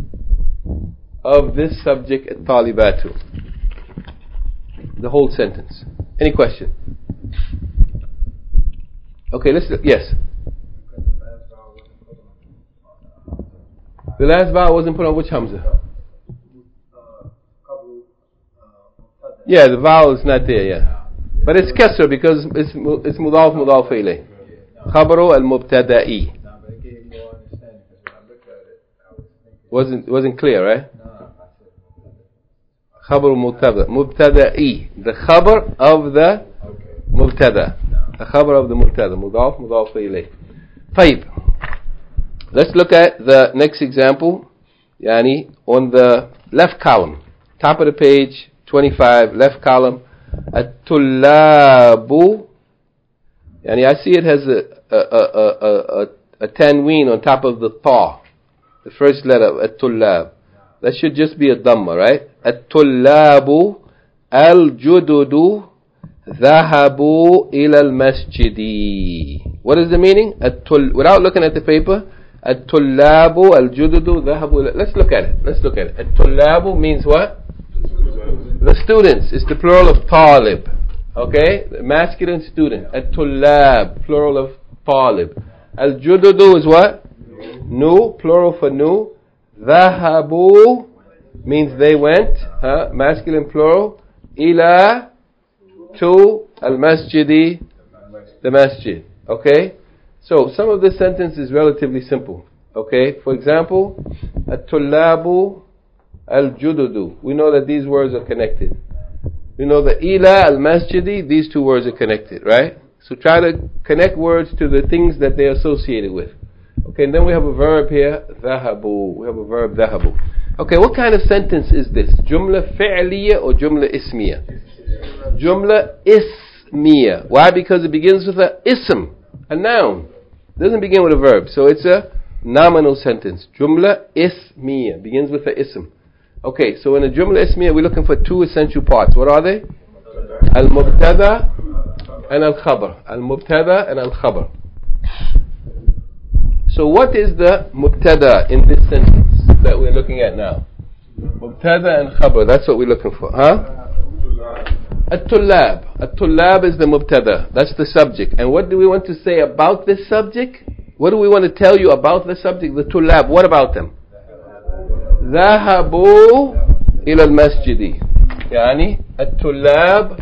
of this subject, at-talibatu. The whole sentence. Any question? Okay, let's, yes. The last vowel wasn't put on which hamza? Yeah, the vowel is not there, yeah. But it's kasra because it's it's mudaf mudaf ilayh. Khabaru al-mubtada'i. Wasn't wasn't clear, right? Khabar mubtada. Mubtada'i. The khabar of the mubtada. The khabar of the mubtada. Mudaf, mudaf ilayh. طيب. Let's look at the next example. Yani on the left column. Top of the page, twenty-five, left column. At-tullabu. Yani I see it has a, a, a, a, a, a tanween on top of the ta. The first letter, at-tullab. That should just be a dhamma, right? At-tullabu al-jududu dhahabu ila al-masjidi. What is the meaning? At-tull- Without looking at the paper, at-tullabu al-jududu dhahabu ila... Let's look at it. Let's look at it. At-tullabu means what? The students. It's the plural of talib. Okay? The masculine student. At-tullab, plural of talib. Al-jududu is what? Nu, plural for nu. Dhahabu means they went, huh? Masculine plural. Ila, to, al-masjidi, the masjid. Okay? So, some of this sentence is relatively simple. Okay? For example, at-tullabu al-jududu. We know that these words are connected. We know that ila, al-masjidi, these two words are connected, right? So try to connect words to the things that they're associated with. Okay, and then we have a verb here, dhahabu. We have a verb, dhahabu. Okay, what kind of sentence is this? Jumla fi'liya or jumla ismiya? Jumla ismiya. Why? Because it begins with a ism, a noun. It doesn't begin with a verb. So it's a nominal sentence. Jumla ismiya. Begins with a ism. Okay, so in a jumla ismiya, we're looking for two essential parts. What are they? Al-mubtada and al-khabar. Al-mubtada and al-khabar. So what is the mubtada in this sentence that we're looking at now? Mubtada and khabar, that's what we're looking for, huh? At-tullab. At-tullab is the mubtada, that's the subject. And what do we want to say about this subject? What do we want to tell you about the subject? The tullab, what about them? ذهبوا إلى المسجد. يعني الطلاب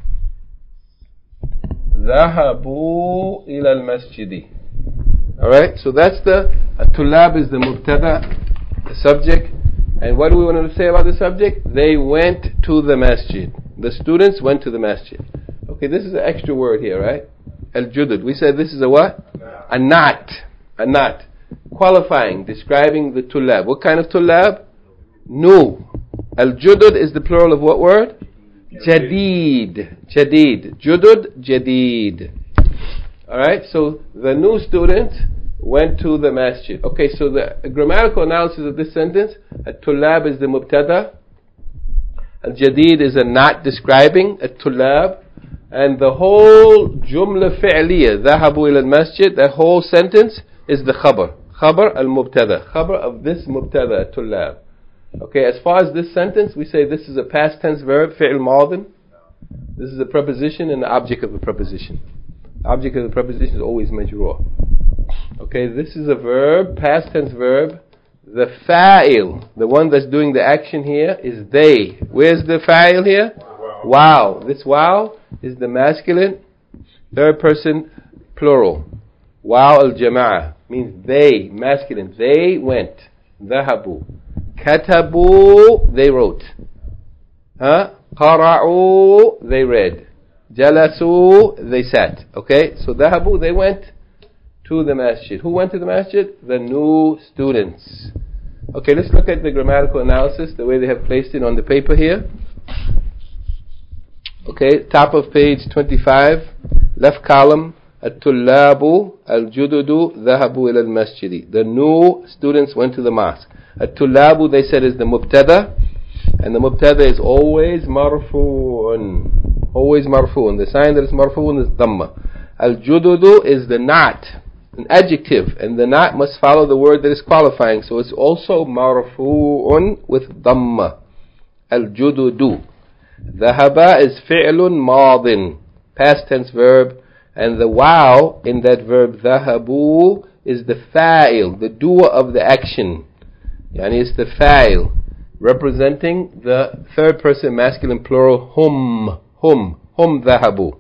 ذهبوا إلى المسجد. Alright, so that's the الطلاب is the mubtada, the subject. And what do we want to say about the subject? They went to the masjid. The students went to the masjid. Okay, this is an extra word here, right? Al-judud. We said this is a what? A not. A not. Qualifying, describing the tullab. What kind of tullab? Nu. Al-judud is the plural of what word? Jadid. Jadid. Judud, jadid. Alright, so the new student went to the masjid. Okay, so the grammatical analysis of this sentence, At-tullab is the mubtada. Al-jadid is a not describing At-tullab. And the whole jumla fi'liya, dhahabu ila al-masjid, that whole sentence is the khabar. Khabar al-mubtada. Khabar of this mubtada, At-tullab. Okay, as far as this sentence, we say this is a past tense verb, fi'l madin. This is a preposition and the object of the preposition. The object of the preposition is always majroor. Okay, this is a verb, past tense verb. The fa'il, the one that's doing the action here, is they. Where's the fa'il here? Wow. This wow is the masculine, third person, plural. Wow al-jama'ah means they, masculine. They went. Dhahabu. Katabu, they wrote. Huh? Qara'u, they read. Jalasu, they sat. Okay, so dhahabu, they went to the masjid. Who went to the masjid? The new students. Okay, let's look at the grammatical analysis, the way they have placed it on the paper here. Okay, top of page twenty-five, left column. At-tullabu al-jududu dhahabu ila al-masjidi. The new students went to the mosque. At-tullabu, they said, is the mubtada. And the mubtada is always marfu'un. Always marfu'un. The sign that is marfu'un is dhamma. Al-jududu is the not, an adjective. And the not must follow the word that is qualifying. So it's also marfu'un with dhamma. Al-jududu. Dhahaba is fi'lun madin. Past tense verb. And the wow in that verb dhahabu is the fa'il, the doer of the action. Yani it's the fa'il, representing the third person masculine plural hum, hum, hum dhahabu.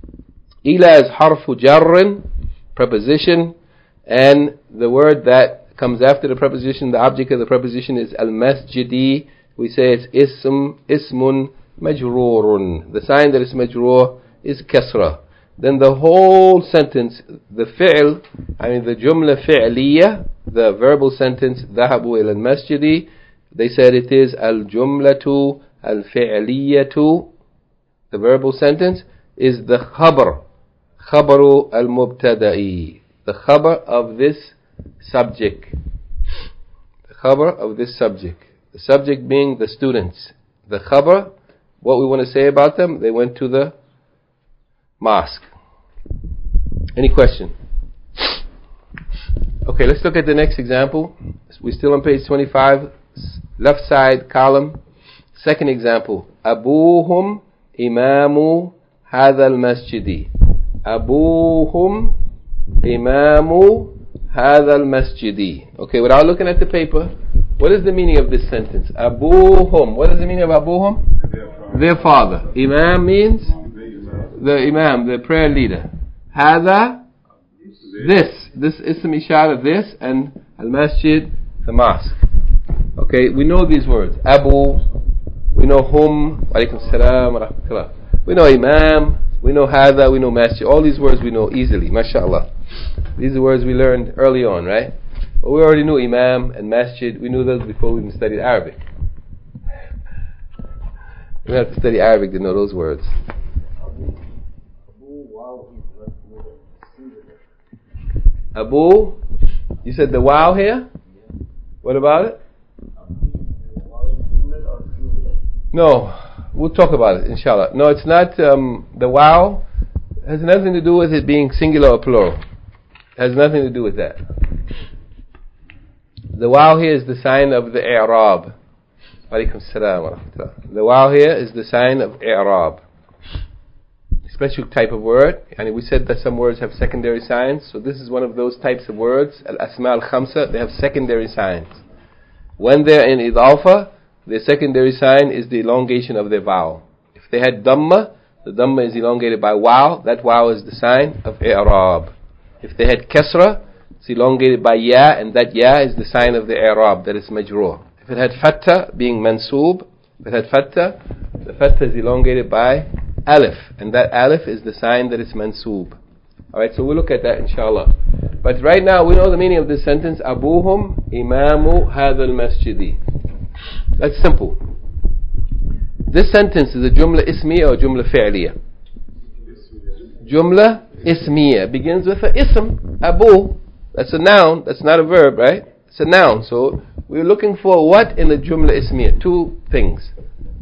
Ila is harfu jarrin, preposition, and the word that comes after the preposition. The object of the preposition is al-masjidi. We say it's ism, ismun majroorun. The sign that is majroor is kasra. Then the whole sentence, the fi'l, I mean the jumla fi'liya, the verbal sentence, ذهبوا إلى المسجد, they said it is al-jumlatu al-fi'liyatu. The verbal sentence is the khabar, khabaru al-mubtada'i, the khabar of this subject, the khabar of this subject, the subject being the students. The khabar, what we want to say about them, they went to the mosque. Any question? Okay, let's look at the next example. We're still on page twenty-five, left side column. Second example, Abuhum imamu hadha al-masjidi. Abuhum imamu hadha al-masjidi. Okay, without looking at the paper, what is the meaning of this sentence? Abuhum. What is the meaning of Abuhum? Their father. Imam means the imam, the prayer leader. Hadha, this. This ism ishara, this, and al-masjid, the mosque. Okay, we know these words. Abu, we know hum, alaykum salam wa rahmatullah. We know imam, we know hadha, we know masjid. All these words we know easily, mashallah. These are words we learned early on, right? But we already knew imam and masjid. We knew those before we even studied Arabic. We have to study Arabic to know those words. Abu, you said the wow here? What about it? No, we'll talk about it, inshallah. No, it's not, um, the wow has nothing to do with it being singular or plural. It has nothing to do with that. The wow here is the sign of the i'rab. Alaykum salam wa rahmatullah. The wow here is the sign of i'rab. Special type of word, and we said that some words have secondary signs, so this is one of those types of words, al-asma al-khamsa, they have secondary signs. When they're in idafa, their secondary sign is the elongation of their vowel. If they had dhamma, the dhamma is elongated by waw, that waw is the sign of i'rab. If they had kasra, it's elongated by ya, and that ya is the sign of the i'rab, that is majroor. If it had fatha, being mansoob, if it had fatha, the fatha is elongated by alif, and that alif is the sign that it's mansoob. Alright, so we'll look at that inshallah. But right now we know the meaning of this sentence, Abuhum imamu hadha al-masjidi. That's simple. This sentence is a jumla ismiya or jumla fi'liya? Jumla ismiya. Begins with a ism, Abu. That's a noun, that's not a verb, right? It's a noun. So we're looking for what in the jumla ismiya? Two things.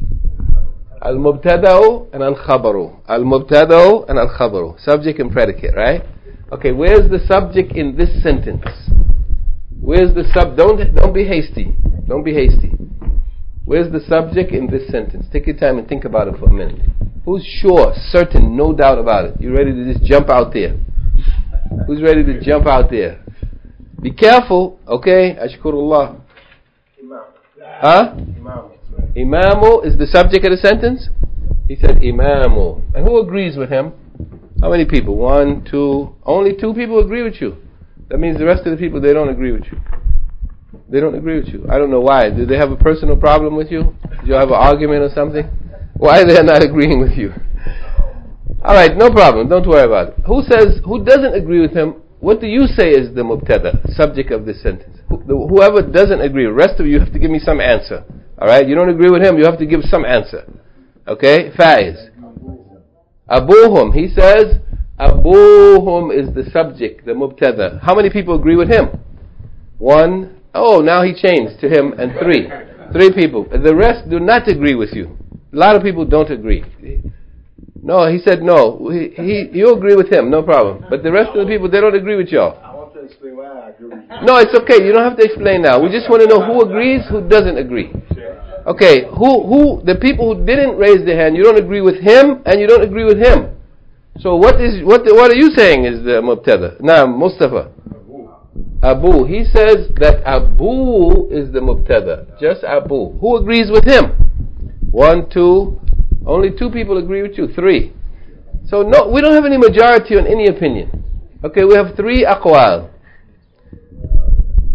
Al-mubtada'u and al-khabaru. Al-mubtada'u and al-khabaru. Subject and predicate, right? Okay, where's the subject in this sentence? Where's the sub? Don't don't be hasty. Don't be hasty. Where's the subject in this sentence? Take your time and think about it for a minute. Who's sure, certain, no doubt about it? You ready to just jump out there? Who's ready to jump out there? Be careful, okay? Ashkurullah. Imam. Huh? Imam. Imamu is the subject of the sentence? He said Imamu. And who agrees with him? How many people? One, two. Only two people agree with you. That means the rest of the people, they don't agree with you. They don't agree with you. I don't know why. Do they have a personal problem with you? Do you have an argument or something? Why they are not agreeing with you? Alright, no problem. Don't worry about it. Who says, who doesn't agree with him? What do you say is the mubtada, subject of this sentence? Whoever doesn't agree, the rest of you have to give me some answer. Alright, you don't agree with him, you have to give some answer. Okay, Faiz. Abuhum, he says, Abuhum is the subject, the mubtada. How many people agree with him? One. Oh, now he changed to him, and three. Three people. The rest do not agree with you. A lot of people don't agree. No, he said no. He, he, you agree with him, no problem. But the rest of the people, they don't agree with y'all. I want to explain why I agree with you. No, it's okay. You don't have to explain now. We just want to know who agrees, who doesn't agree. Okay, who, who, the people who didn't raise their hand, you don't agree with him, and you don't agree with him. So what is, what, what are you saying is the mubtada? Now, Mustafa. Abu. He says that Abu is the mubtada. Just Abu. Who agrees with him? One, two. Only two people agree with you. Three. So no, we don't have any majority on any opinion. Okay, we have three aqwal.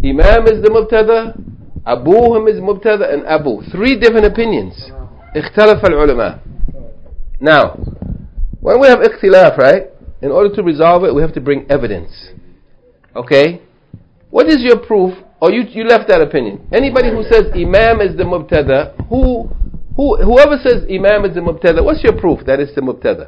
Imam is the mubtada, Abuhum is mubtada, and Abu. Three different opinions. اختلف العلماء. Now, when we have ikhtilaf, right, in order to resolve it, we have to bring evidence. Okay? What is your proof? Or you you left that opinion. Anybody who says Imam is the mubtada, who, who, whoever says Imam is the mubtada, what's your proof that it's the mubtada?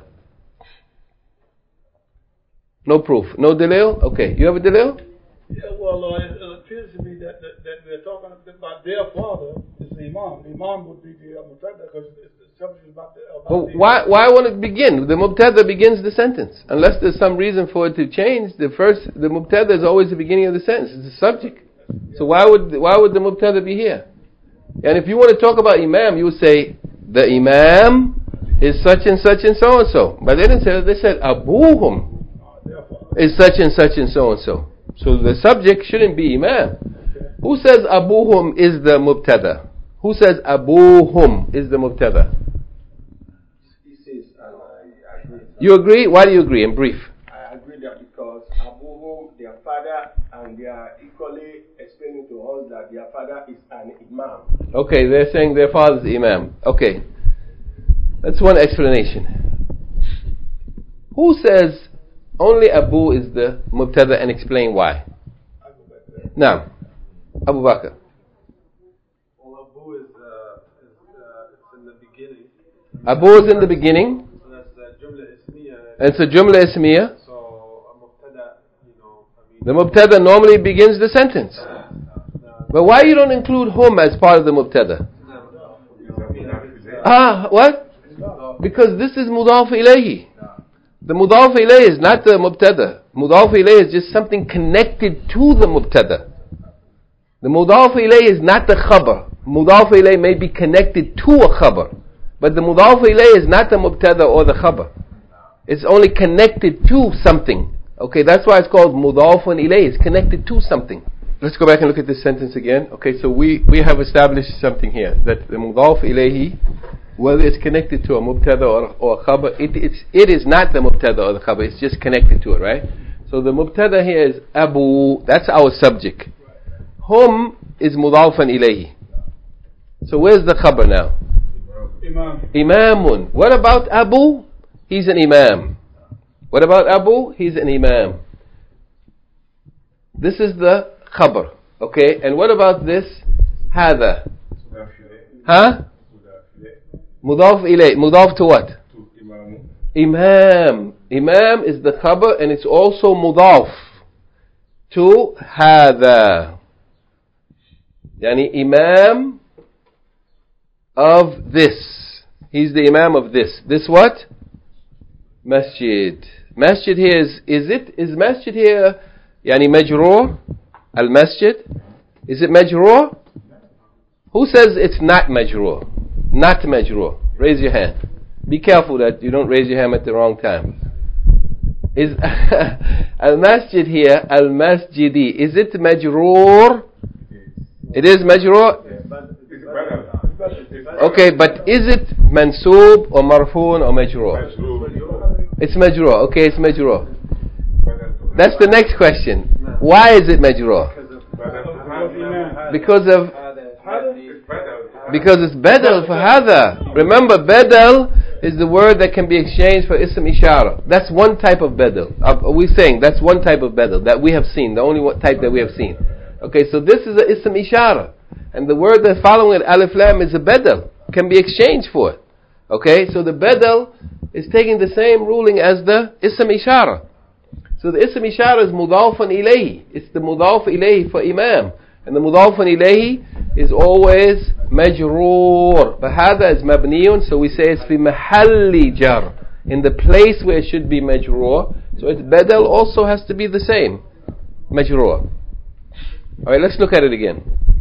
No proof. No dalil? Okay. You have a dalil? Yeah, well, uh, it, it appears to me that, that, that we're talking about their father is the Imam. The Imam would be the uh, mubtada because it's the subject about the. About Well, the why why won't it begin? The mubtada begins the sentence. Unless there's some reason for it to change, the first the mubtada is always the beginning of the sentence. It's the subject. So why would why would the mubtada be here? And if you want to talk about Imam, you would say the Imam is such and such and so and so. But they didn't say that. They said Abuhum is such and such and so and so. So the subject shouldn't be Imam. Who says Abuhum is the mubtada? Who says Abuhum is the mubtada? You agree? Why do you agree? In brief. I agree that because Abuhum, their father, and they are equally explaining to us that their father is an Imam. Okay, they're saying their father is the Imam. Okay. That's one explanation. Who says only Abu is the mubtada and explain why? Now, Abu Bakr. Well, Abu is, uh, is uh, it's in the beginning. Abu is in the beginning. So that's the Jumla Ismiya. It's a Jumla Ismiya. So a mubtada, you know, I mean. The mubtada normally begins the sentence. But why you don't include hum as part of the mubtada? Ah, what? Because this is mudaf ilayhi. The mudaf ilayhi is not the mubtada. Mudaf ilayhi is just something connected to the mubtada. The mudaf ilayhi is not the khabar. Mudaf ilayhi may be connected to a khabar. But the mudaf ilayhi is not the mubtada or the khabar. It's only connected to something. Okay, that's why it's called mudafun ilayhi. It's connected to something. Let's go back and look at this sentence again. Okay, so we, we have established something here. That the mudaf ilayhi, whether it's connected to a mubtada or, or a khabar, it, it's, it is not the mubtada or the khabar. It's just connected to it, right? So the mubtada here is Abu. That's our subject. Hum is mudafan ilayhi. So where's the khabar now? Imam. Imamun. What about Abu? He's an imam. What about Abu? He's an imam. This is the khabar. Okay, and what about this? Hada. Huh? Mudaf ilay. Mudaf to what? Imam. Imam is the khabar and it's also mudaf to hada. Yani imam of this. He's the imam of this. This what? Masjid. Masjid here is, is it, is masjid here, yani majroor? Al masjid? Is it majroor? Who says it's not majroor? Not majroor. Raise your hand. Be careful that you don't raise your hand at the wrong time. Is al masjid here, al masjidi, is it majroor? It is majroor? Okay, but is it mansoob or marfoon or majroor? It's majroor. Okay, it's majroor. That's the next question. Why is it majroor? Because of because it's bedel for hada. Remember, bedel is the word that can be exchanged for ism ishara. That's one type of bedel. Are we saying that's one type of bedel that we have seen? The only one type that we have seen. Okay, so this is a ism ishara, and the word that's following it, alif lam, is a bedel. Can be exchanged for it. Okay, so the bedel is taking the same ruling as the ism ishara. So the ism ishara is mudafan ilayhi. It's the mudaf ilayhi for imam. And the mudafan ilayhi is always majroor. But hada is mabniyun, so we say it's fi mahalli jar. In the place where it should be majroor. So its bedel also has to be the same. Majroor. Alright, let's look at it again.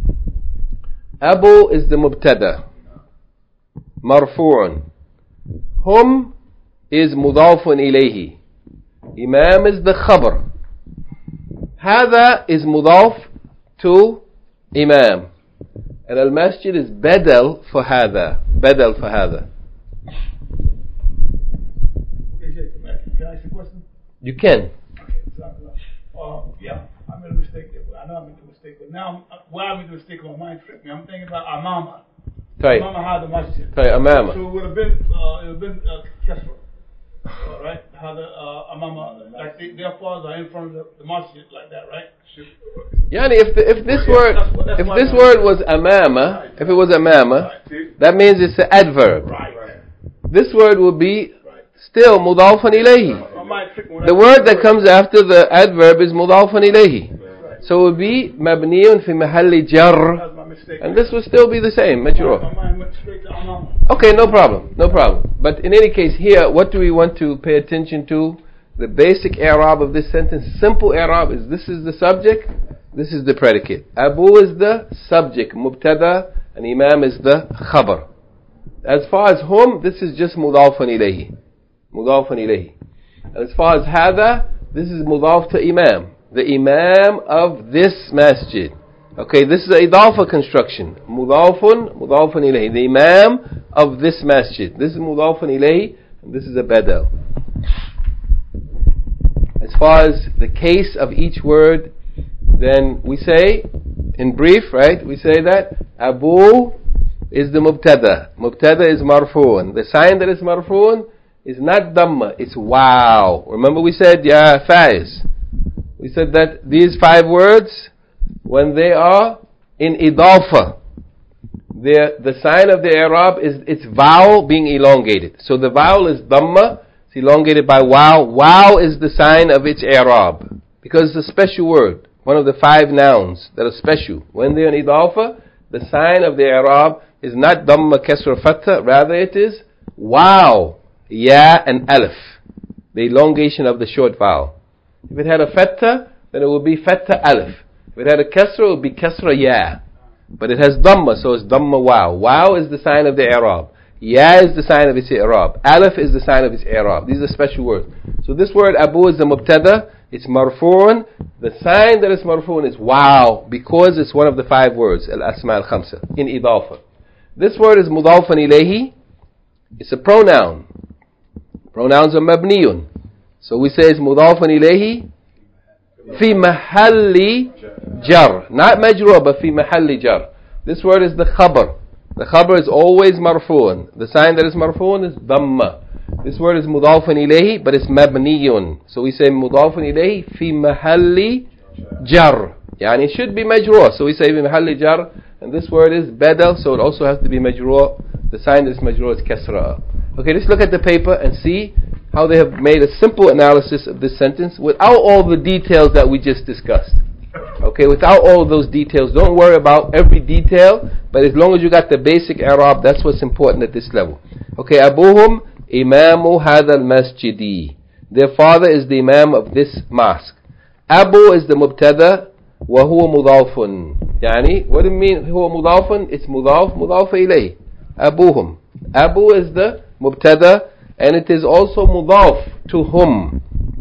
Abu is the mubtada. Marfu'un. Hum is mudafun ilayhi. Imam is the khabar. Hada is mudaf to imam. And al-masjid is bedel for hada. Bedel for hada. Can I ask you a question? You can. Okay, uh, yeah, I made a mistake there. I know I made a mistake, but now, uh, why am I doing stick on my trick me? I'm thinking about Amama. طيب Amama had the masjid. طيب أمامة. So it would have been, uh, it would have been uh, Kesra. Uh, right? How the uh, Amama, like they, their fathers are in front of the, the masjid like that, right? Yani if the, if this Yeah, word that's what- that's if what this I- word was amama, Right. if it was amama, Right. that means it's an adverb. Right. This word would be Right. still mudafan ilayhi. Uh, my trick when The I- word that comes after the adverb is mudafan ilayhi. So it would be mabniyun fi mahalli jar, That's my mistake. and this would still be the same, majrur. My mind went straight to Amama. Okay, no problem, no problem. But in any case, here, what do we want to pay attention to? The basic i'rab of this sentence, simple i'rab, is this is the subject, this is the predicate. Abu is the subject, mubtada, and imam is the khabar. As far as hum, this is just mudafan ilayhi. Mudafan ilayhi. And as far as hada, this is mudaf to imam. The imam of this masjid. Okay, this is a idafa construction. Mudafun, mudafan ilayhi. The imam of this masjid. This is mudafan ilayhi, and this is a badal. As far as the case of each word, then we say, in brief, right, we say that Abu is the mubtada. Mubtada is marfu'un. The sign that is marfu'un is not dhamma, it's wow. Remember we said, ya faiz. We said that these five words, when they are in idafa, the sign of the i'rab is its vowel being elongated. So the vowel is dhamma, it's elongated by wow. Wow is the sign of its i'rab, because it's a special word, one of the five nouns that are special. When they're in idafa, the sign of the i'rab is not dhamma, kasra, fatha, rather it is wow, ya and alif, the elongation of the short vowel. If it had a fatha, then it would be fatha alif. If it had a kasra, it would be kasra ya. But it has dhamma, so it's dhamma wow. Wow is the sign of the i'rab. Ya is the sign of its i'rab. Alif is the sign of its i'rab. These are special words. So this word Abu is the mubtada. It's marfu'un. The sign that is marfu'un is wow, because it's one of the five words, al-asma al-khamsa, in idafa. This word is mudafan ilayhi. It's a pronoun. Pronouns are mabniyun. So we say it's mudafan ilayhi fi mahalli jar. Not majrur, but fi mahalli jar. This word is the khabar. The khabar is always marfu'un. The sign that is marfu'un is dhamma. This word is mudafan ilayhi, but it's mabniyun. So we say mudafan ilayhi fi mahalli jar. Yani it should be majrur. So we say fi mahalli jar. And this word is badal, so it also has to be majrur. The sign that is majrur is kasra. Okay, let's look at the paper and see how they have made a simple analysis of this sentence without all the details that we just discussed. Okay, without all of those details. Don't worry about every detail, but as long as you got the basic i'rab, that's what's important at this level. Okay, Abuhum imamu hadha al-masjidi. Their father is the imam of this mosque. Abu is the mubtada, wa huwa mudafun. Yani, what do you mean huwa mudafun? It's mudaf, mudaf ilayh. Abuhum. Abu is the mubtada, and it is also mudaf to hum.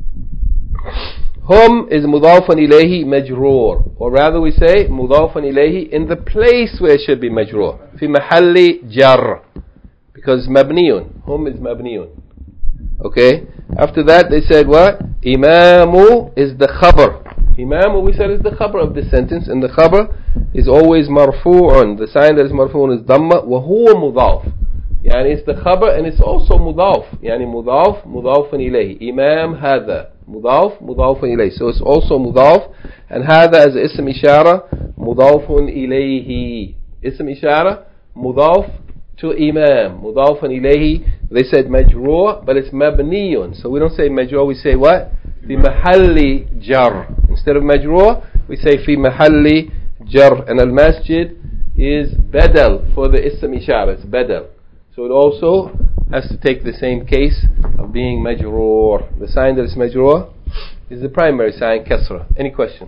Hum is mudafan ilayhi majroor, or rather we say mudafan ilayhi in the place where it should be majroor, fi mahalli jar, because mabniyun. Hum is mabniyun. Okay. After that they said what? Imamu is the khabar. Imamu we said is the khabar of this sentence, and the khabar is always marfu'un. The sign that is marfu'un is dhamma, wa huwa mudaf. Yani it's the khabar and it's also mudaf. Yani mudaf, mudafan ilayhi. Imam hadha. Mudaf, mudafun ilayhi. So it's also mudaf. And hadha as ism ishara, mudafun ilayhi. Ism ishara, mudaf to imam. Mudafun ilayhi. They said majroor, but it's mabniyun. So we don't say majroor, we say what? Fi mahalli jar. Instead of majroor, we say fi mahalli jar. And al-masjid is badal for the ism ishara. It's badal. So it also has to take the same case of being majroor. The sign that is majroor is the primary sign, kasra. Any question?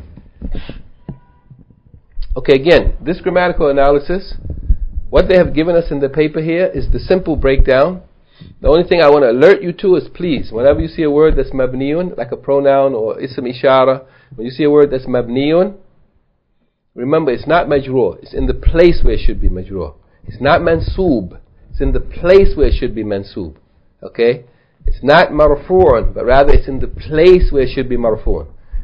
Okay, again, this grammatical analysis, what they have given us in the paper here is the simple breakdown. The only thing I want to alert you to is, please, whenever you see a word that's mabniyun, like a pronoun or ism ishara, when you see a word that's mabniyun, remember it's not majroor. It's in the place where it should be majroor. It's not mansoob. It's in the place where it should be mansoob. Okay? It's not marfu'un, but rather it's in the place where it should be marfu'un.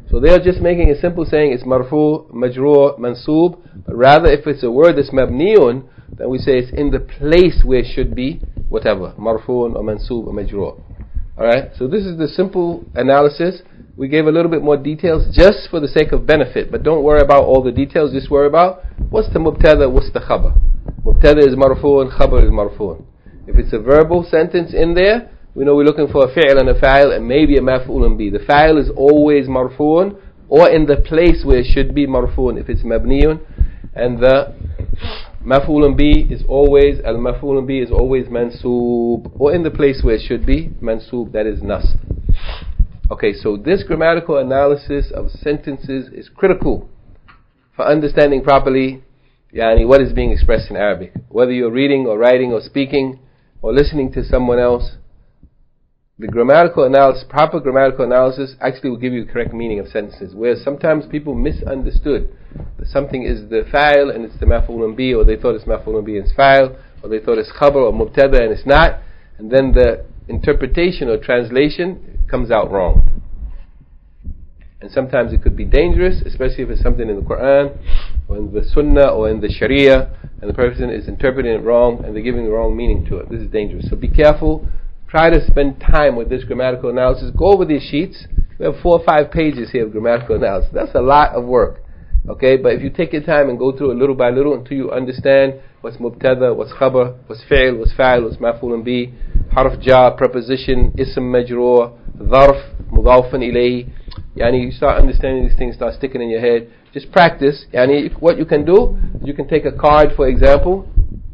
So they are just making a simple saying it's marfu, majrur, mansoob. But rather, if it's a word that's mabniun, then we say it's in the place where it should be, whatever, marfuun or mansoob or majrur. Alright, so this is the simple analysis. We gave a little bit more details just for the sake of benefit, but don't worry about all the details, just worry about what's the mubtada, what's the khabar. Mubtada is marfuun, khabar is marfuun. If it's a verbal sentence in there, we know we're looking for a fi'l and a fa'il and maybe a maf'ulun bi. The fa'il is always marfuun or in the place where it should be marfuun if it's mabniyun, and the maf'ulun bi is always, al-maf'ulun bi is always mansoob or in the place where it should be mansoob, that is nasb. Okay, so this grammatical analysis of sentences is critical for understanding properly yani, what is being expressed in Arabic. Whether you're reading or writing or speaking or listening to someone else, the grammatical analysis, proper grammatical analysis actually will give you the correct meaning of sentences. Whereas sometimes people misunderstood that something is the fa'il and it's the maf'ulun bi, or they thought it's maf'ulun bi and it's fa'il, or they thought it's khabar or mubtada and it's not, and then the interpretation or translation comes out wrong. And sometimes it could be dangerous, especially if it's something in the Quran or in the Sunnah or in the Sharia, and the person is interpreting it wrong and they're giving the wrong meaning to it. This is dangerous. So be careful. Try to spend time with this grammatical analysis. Go over these sheets. We have four or five pages here of grammatical analysis. That's a lot of work. Okay, but if you take your time and go through it little by little until you understand what's mubtada, what's khabar, what's fi'l, what's fa'il, what's maf'ulun bi, harf jar, preposition, ism majroor, dharf, mudafun ilayhi, yani you start understanding these things, start sticking in your head. Just practice. Yani what you can do, you can take a card, for example,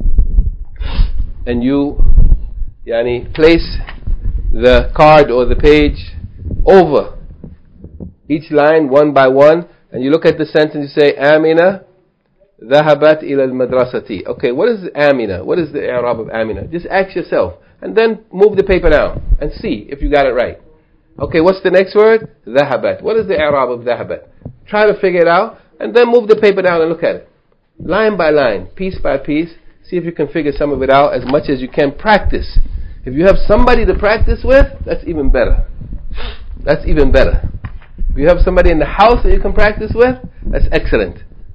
and you yani place the card or the page over each line one by one, and you look at the sentence, you say Amina dhahabat ila al-madrasati. Okay, what is Amina? What is the i'rab of Amina? Just ask yourself, and then move the paper down and see if you got it right. Okay, what's the next word? Dhahabat. What is the i'rab of dhahabat? Try to figure it out, and then move the paper down and look at it. Line by line, piece by piece. See if you can figure some of it out as much as you can. Practice. If you have somebody to practice with, that's even better. That's even better. If you have somebody in the house that you can practice with, that's excellent.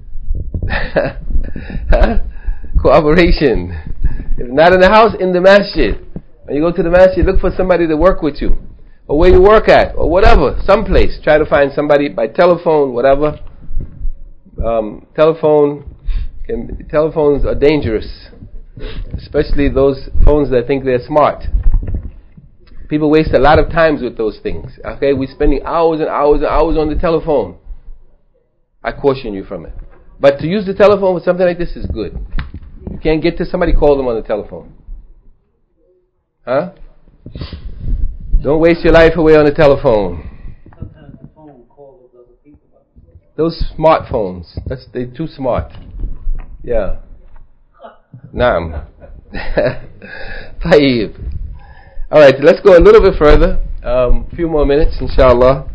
Cooperation. If not in the house, in the masjid. When you go to the masjid, look for somebody to work with you, or where you work at, or whatever, someplace. Try to find somebody by telephone, whatever. Um, telephone, can, telephones are dangerous, especially those phones that think they're smart. People waste a lot of times with those things. Okay, we're spending hours and hours and hours on the telephone. I caution you from it. But to use the telephone with something like this is good. You can't get to somebody, call them on the telephone. Huh? Don't waste your life away on the telephone. Sometimes the phone calls other people. Those smartphones, that's they're too smart. Yeah. Naam. Tayyib. Alright, let's go a little bit further. A um, few more minutes, inshallah.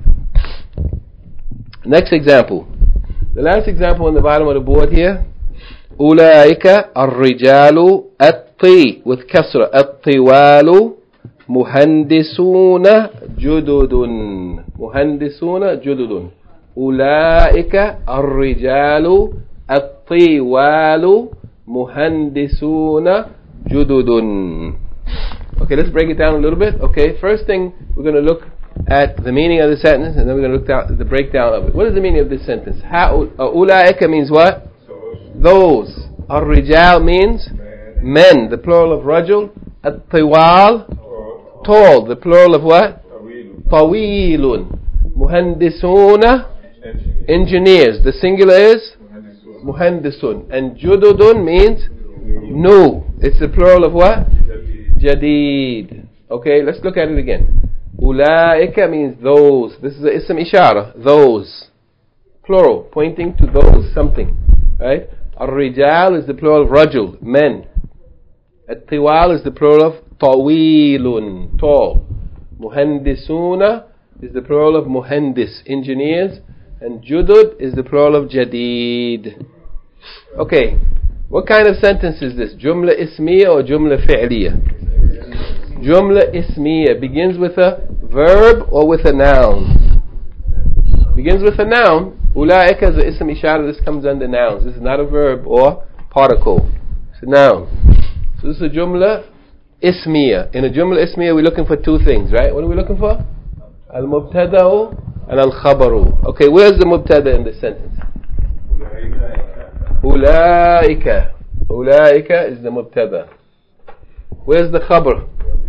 Next example. The last example on the bottom of the board here. أولئك الرجال الطي with كسرة الطوال مهندسون جدد مهندسون جدد أولئك الرجال الطوال مهندسون جدد. Okay, let's break it down a little bit. Okay, first thing, we're going to look at the meaning of the sentence, and then we're going to look at the breakdown of it. What is the meaning of this sentence? Ulaika means what? Those. Ar-rijal means men, the plural of rajul. At-tiwal, tall, the plural of what? Tawilun. Muhandisuna, engineers. The singular is muhandisun. And jududun means new. It's the plural of what? Jadid. Okay, let's look at it again. Ulaika means those. This is a ism ishara. Those. Plural, pointing to those, something. Right? Ar-rijal is the plural of rajul, men. At-tiwal is the plural of tawilun, tall. Muhandisuna is the plural of muhandis, engineers. And judud is the plural of jadid. Okay, what kind of sentence is this? Jumla ismiya or jumla fi'liya? Jumla ismiya begins with a verb or with a noun? begins with a noun. Ulaika is a ism ishara. This comes under nouns. This is not a verb or particle. It's a noun. So this is a jumla ismiya. In a jumla ismiya, we're looking for two things, right? What are we looking for? Al-mubtada'u and al-khabaru. Okay, where's the mubtada in the sentence? Ulaika. Ulaika is the mubtada. Where's the khabar?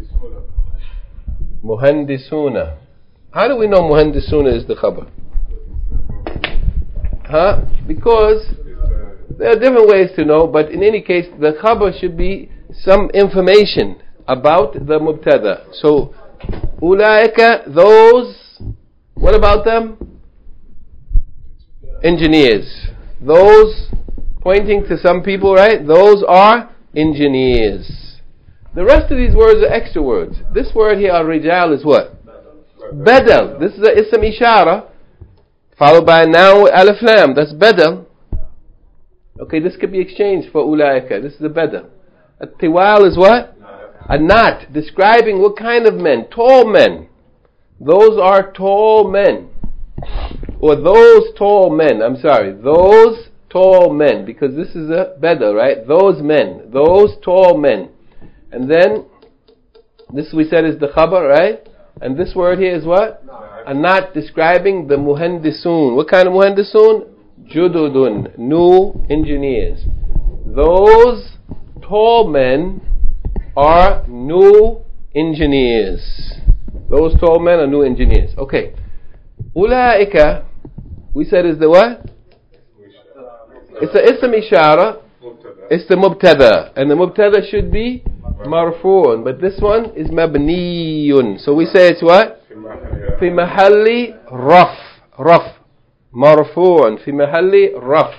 Muhandisuna. How do we know muhandisuna is the khabar? Huh? Because there are different ways to know, but in any case, the khabar should be some information about the mubtada. So, ulaika, those, what about them? Engineers. Those, pointing to some people, right? Those are engineers. The rest of these words are extra words. This word here, al-rijal, is what? Badal. This is a ism ishara, followed by a noun with alif lam. That's badal. Okay, this could be exchanged for ulaika. This is a badal. A tiwal is what? A not, describing what kind of men? Tall men. Those are tall men. Or those tall men. I'm sorry. Those tall men. Because this is a badal, right? Those men. Those tall men. And then, this we said is the khabar, right? And this word here is what? A not, describing the muhandisun. What kind of muhandisun? Jududun, new engineers. Those tall men are new engineers. Those tall men are new engineers. Okay. Ulaika, we said is the what? It's the ism ishara. It's the mubtada. And the mubtada should be marfu'un. But this one is mabniyun. So we say it's what? Fi mahalli raf. Raf. Marfu'un. Fi mahalli raf.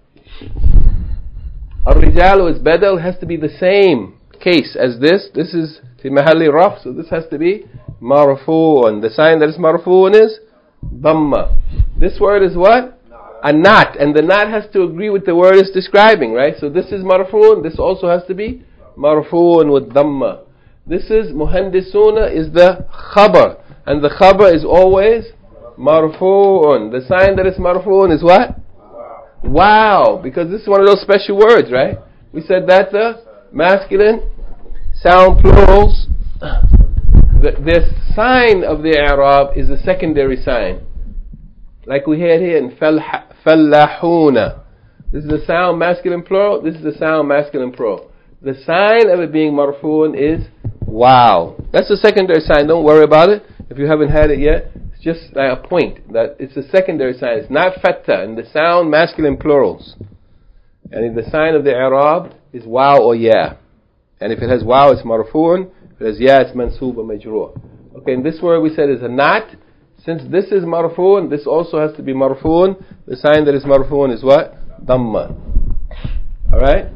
Ar-rijalu is badal, has to be the same case as this. This is fi mahalli raf, so this has to be marfu'un. The sign that is marfu'un is dhamma. This word is what? A not, and the not has to agree with the word it's describing, right? So this is marfu'un, this also has to be marfu'un with dhamma. This is muhandisuna is the khabar, and the khabar is always marfu'un. The sign that is marfu'un is what? Wow, because this is one of those special words, right? We said that the masculine sound plurals, the, the sign of the i'rab is a secondary sign. Like we had here in fallahuna. This is the sound masculine plural, this is the sound masculine plural. The sign of it being marfu'un is wow. That's a secondary sign, don't worry about it. If you haven't had it yet, it's just like a point that it's a secondary sign. It's not fatta in the sound masculine plurals. And the sign of the i'rab is wow or ya. And if it has wow, it's marfu'un. If it has ya, it's mansoob or majroor. Okay, and this word we said is a not. Since this is marfu'un, this also has to be marfu'un. The sign that is marfu'un is what? Dhamma. Alright?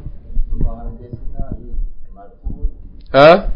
Huh?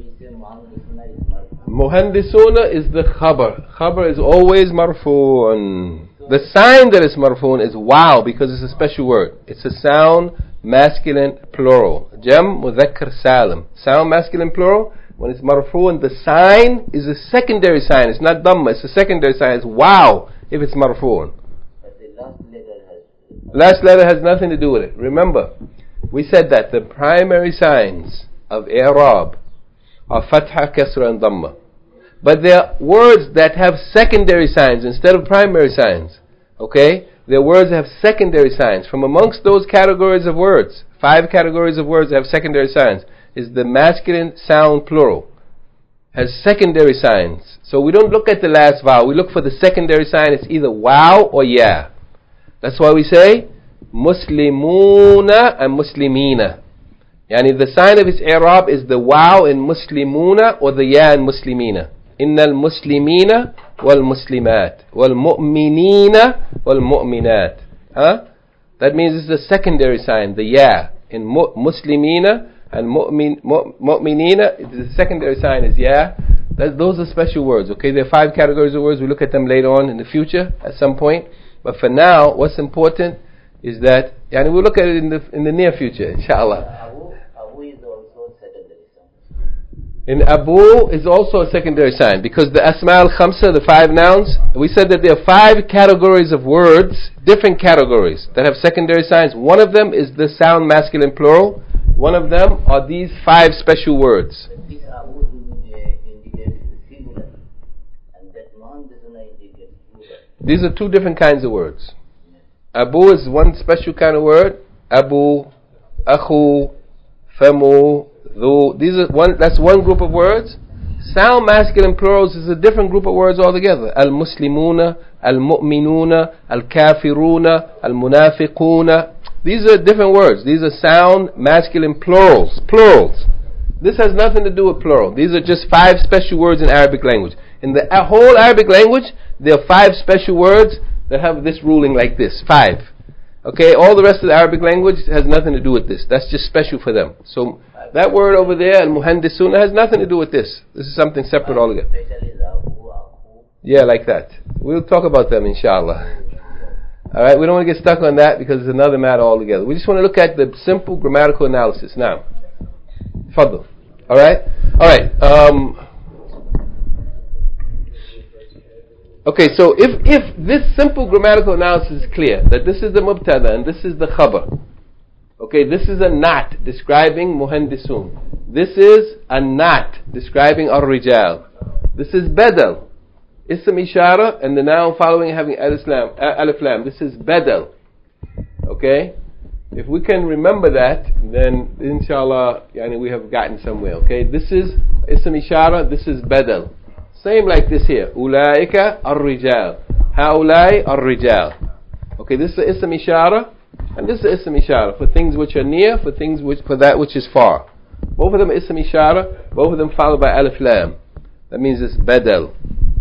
Muhandisuna is the khabar. Khabar is always marfu'un. The sign that is marfu'un is wow, because it's a special word. It's a sound masculine plural. Jam mudhakkar salim. Sound masculine plural. When it's marfu'un, the sign is a secondary sign. It's not dhamma. It's a secondary sign. It's wow if it's marfu'un. But the last letter has... Last letter has nothing to do with it. Remember, we said that the primary signs of i'rab are fatha, kasra, and dhamma. But there are words that have secondary signs instead of primary signs. Okay? There are words that have secondary signs. From amongst those categories of words, five categories of words that have secondary signs, is the masculine sound plural. Has secondary signs. So we don't look at the last vowel. We look for the secondary sign. It's either wow or ya. That's why we say muslimuna and muslimina. Yani the sign of its i'rab is the wow in muslimuna or the ya in muslimina. Innal muslimina wal muslimat wal mu'minina wal mu'minat. Huh? That means it's the secondary sign, the ya in mu- muslimina and mu'min, mu- mu'minina. The secondary sign is ya. That, those are special words. Okay, there are five categories of words. We look at them later on in the future at some point. But for now, what's important is that, and we'll look at it in the in the near future, inshallah. Abu, Abu is also secondary sign. In Abu is also a secondary sign because the Asma al-Khamsa, the five nouns, we said that there are five categories of words, different categories that have secondary signs. One of them is the sound masculine plural. One of them are these five special words. But this Abu indicates singular, and that man does not indicate plural. These are two different kinds of words. Abu is one special kind of word. Abu, Akhu, Famu, Dhu. These are one. That's one group of words. Sound masculine plurals is a different group of words altogether. Al-Muslimuna, Al-Mu'minuna, Al-Kafiruna, Al-Munafiquna. These are different words. These are sound masculine plurals. Plurals. This has nothing to do with plural. These are just five special words in Arabic language. In the whole Arabic language, there are five special words that have this ruling like this. Five. Okay, all the rest of the Arabic language has nothing to do with this. That's just special for them. So that word over there, al-muhandisuna, has nothing to do with this. This is something separate altogether. Yeah, like that. We'll talk about them, inshallah. Alright, we don't want to get stuck on that because it's another matter altogether. We just want to look at the simple grammatical analysis now. Fadl. Alright? Alright. Um, okay, so if, if this simple grammatical analysis is clear, that this is the mubtada and this is the khabar. Okay, this is a nat describing muhandisun. This is a nat describing ar-rijal. This is badal. Ism ishara and the noun following having alif lam. Alif lam. This is badal. Okay? If we can remember that, then inshallah yani we have gotten somewhere. Okay? This is ism ishara, this is badal. Same like this here. Ulaika ar-rijal. Haulai ar-rijal. Okay, this is ism ishara. And this is ism ishara for things which are near, for things which for that which is far. Both of them are ism ishara, both of them followed by alif lam. That means it's badal.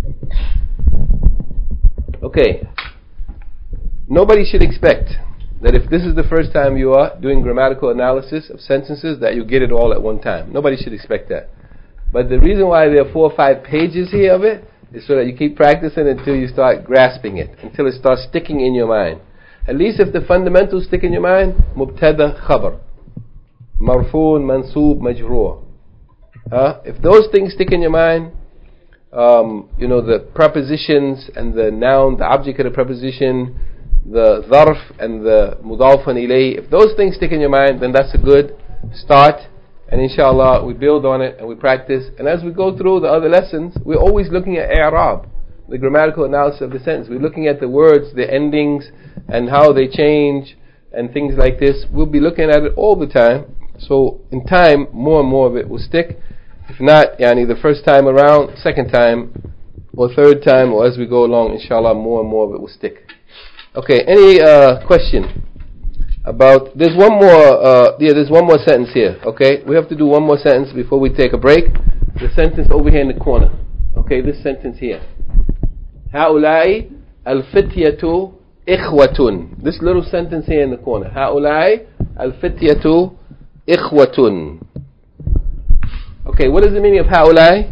Okay. Nobody should expect that if this is the first time you are doing grammatical analysis of sentences that you get it all at one time. Nobody should expect that. But the reason why there are four or five pages here of it is so that you keep practicing until you start grasping it, until it starts sticking in your mind. At least if the fundamentals stick in your mind, mubtada, khabar, marfoon, mansoob, majroor. Huh? If those things stick in your mind, um, you know, the prepositions and the noun, the object of the preposition, the dharf and the mudafan ilayh, if those things stick in your mind, then that's a good start. And inshallah, we build on it and we practice. And as we go through the other lessons, we're always looking at i'rab, the grammatical analysis of the sentence. We're looking at the words, the endings, and how they change, and things like this. We'll be looking at it all the time. So in time, more and more of it will stick. If not, yani the first time around, second time, or third time, or as we go along, inshallah, more and more of it will stick. Okay, any uh, question about, there's one more, uh, yeah, there's one more sentence here, okay? We have to do one more sentence before we take a break. The sentence over here in the corner, okay, this sentence here. هؤلاء الفتية إخوة. This little sentence here in the corner. هؤلاء الفتية إخوة. Okay, what is the meaning of هؤلاء?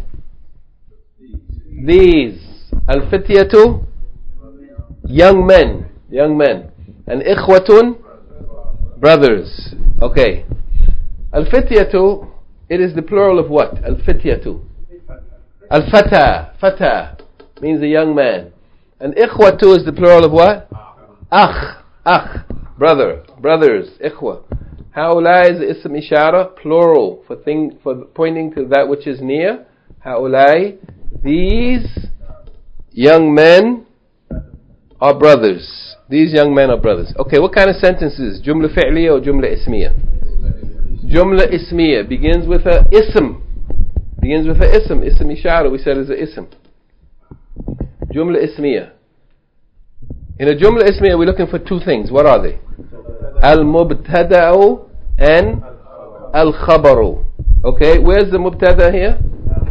These. الفتية, young men, young men. And إخوة, brothers. Okay. الفتية, it is the plural of what? الفتية. الفتى, فتى means a young man. And إخوة is the plural of what? أخ, أخ, brother, brothers, إخوة. هؤلاء is ism ishara, plural, for thing, for pointing to that which is near. هؤلاء, these young men are brothers. These young men are brothers. Okay, what kind of sentences? Jumla fi'liya or jumla ismiya? Jumla ismiya begins with a ism. Begins with a ism. Ism ishara, we said is a ism. Jumla ismiya. In a jumla ismiya, we're looking for two things. What are they? Al-mubtada'u and al-khabaru. Okay, where's the mubtada here?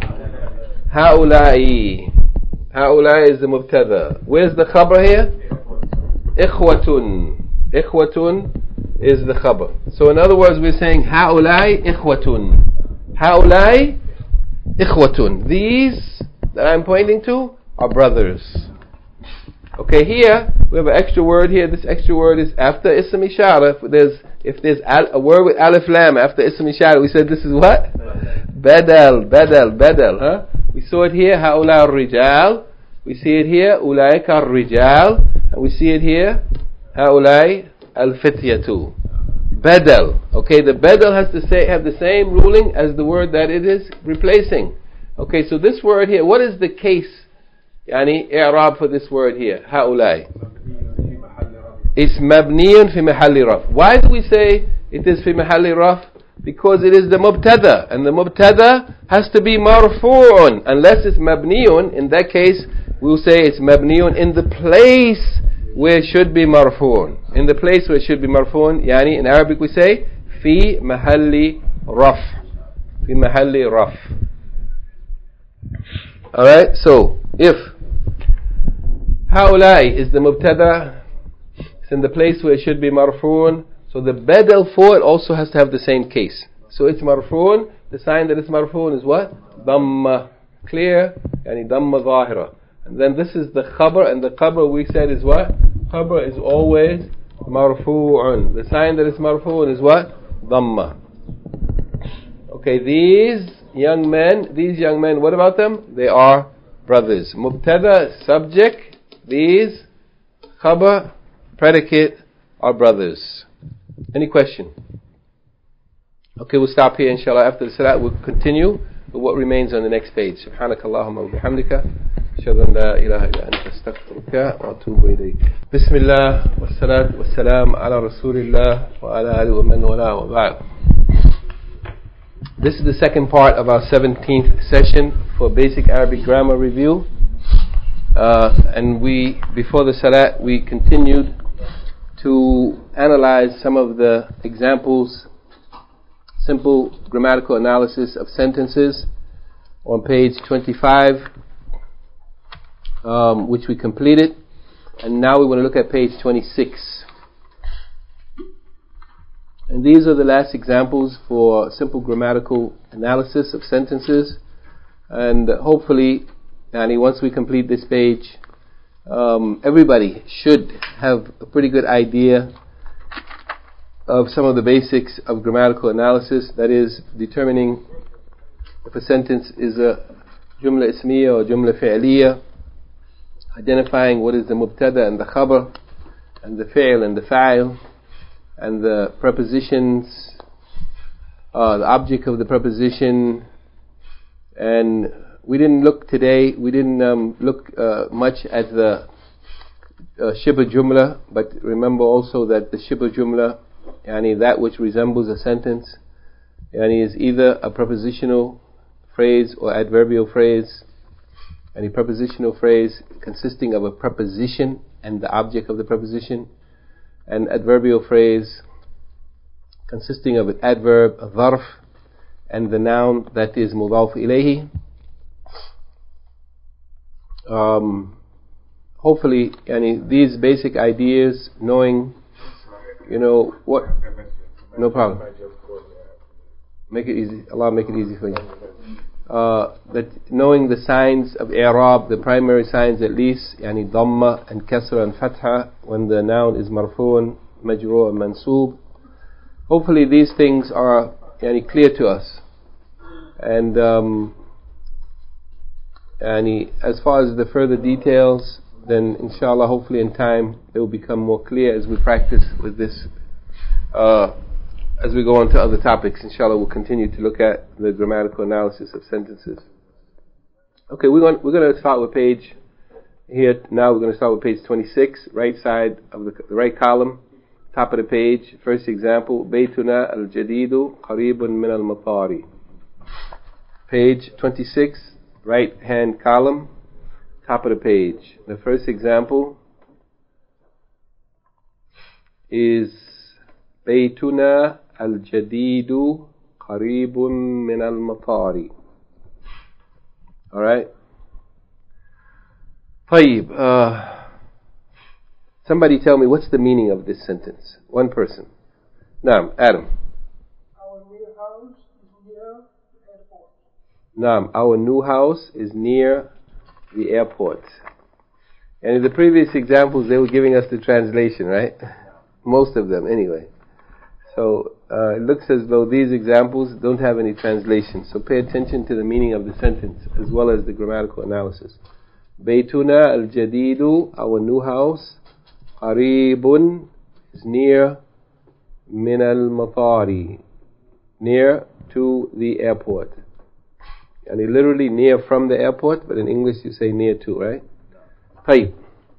Ha'ulai. Ha'ulai is the mubtada. Where's the khabar here? Ikhwatun. Ikhwatun is the khabar. So in other words, we're saying Ha'ulai ikhwatun. Ha'ulai ikhwatun. These that I'm pointing to are brothers. Okay, here we have an extra word here. This extra word is after ism ishara. If there's if there's al, a word with alif lam after ism ishara, we said this is what? Badal, badal, badal, huh? We saw it here, هؤلاء الرجال. We see it here, أولئك الرجال. And we see it here, هؤلاء الفتية. Badal. Okay, the badal has to say have the same ruling as the word that it is replacing. Okay, so this word here, what is the case? يعني إعراب for this word here, هؤلاء. It's مبني في محل رفع. Why do we say it is في محل رفع? Because it is the mubtada, and the mubtada has to be marfu'un. Unless it's mabniun, in that case we'll say it's mabniun in the place where it should be marfu'un. In the place where it should be marfu'un, yani in Arabic we say fi mahalli raf. Fi mahalli raf. Alright, so if haulai is the mubtada, it's in the place where it should be marfu'un, so the badal for it also has to have the same case. So it's marfu'un, the sign that it's marfu'un is what? Dhamma. Clear? Yani dhamma zahira. And then this is the khabar, and the khabar we said is what? Khabar is always marfu'un. The sign that it's marfu'un is what? Dhamma. Okay, these young men, these young men, what about them? They are brothers. Mubtada, subject, these, khabar, predicate, are brothers. Any question? Okay, we'll stop here inshallah. After the salat we'll continue with what remains on the next page. سبحانك اللهم وبحمدك أشهد أن لا إله إلا أنت أستغفرك وأتوب إليك. بسم الله والصلاة والسلام على رسول الله وعلى آله ومن والاه وبعد. This is the second part of our seventeenth session for basic Arabic grammar review. Uh, and we, before the salat, we continued to analyze some of the examples, simple grammatical analysis of sentences on page twenty-five, um, which we completed, and now we want to look at page twenty-six. And these are the last examples for simple grammatical analysis of sentences, and hopefully, yani, once we complete this page, Um, everybody should have a pretty good idea of some of the basics of grammatical analysis, that is, determining if a sentence is a jumla ismiya or jumla fi'liya, identifying what is the mubtada and the khabar, and the fi'l and the fa'il, and the prepositions, uh, the object of the preposition. And we didn't look today, we didn't um, look uh, much at the uh, shibh jumla, but remember also that the shibh jumla, yani that which resembles a sentence, yani is either a prepositional phrase or adverbial phrase. Any prepositional phrase consisting of a preposition and the object of the preposition, and adverbial phrase consisting of an adverb, a dharf, and the noun that is mudaf ilayhi. Um, hopefully, yani, these basic ideas, knowing, you know, what, no problem. Make it easy. Allah make it easy for you. Uh, that knowing the signs of i'rab, the primary signs at least, yani dhamma and kasra and fatha, when the noun is marfu'un, majrur and mansoob. Hopefully these things are yani clear to us. And um, And as far as the further details, then inshallah, hopefully in time, they will become more clear as we practice with this. Uh, as we go on to other topics, inshallah, we'll continue to look at the grammatical analysis of sentences. Okay, we're going we're going to start with page here now. We're going to start with page twenty-six, right side of the, the right column, top of the page. First example: Baytuna al-jadidu qaribun min al-matari. Page twenty-six. Right hand column, top of the page. The first example is Baytuna al-jadidu qaribun min al-matari. Alright? طيب, uh, somebody tell me what's the meaning of this sentence. One person. Naam, Adam. Our new house is near the airport. Naam, our new house is near the airport. And in the previous examples, they were giving us the translation, right? Most of them, anyway. So uh, it looks as though these examples don't have any translation. So pay attention to the meaning of the sentence as well as the grammatical analysis. Baytuna al-jadidu, our new house, qaribun, is near, min al-matari, near to the airport. And literally near from the airport, but in English you say near to, right? طيب.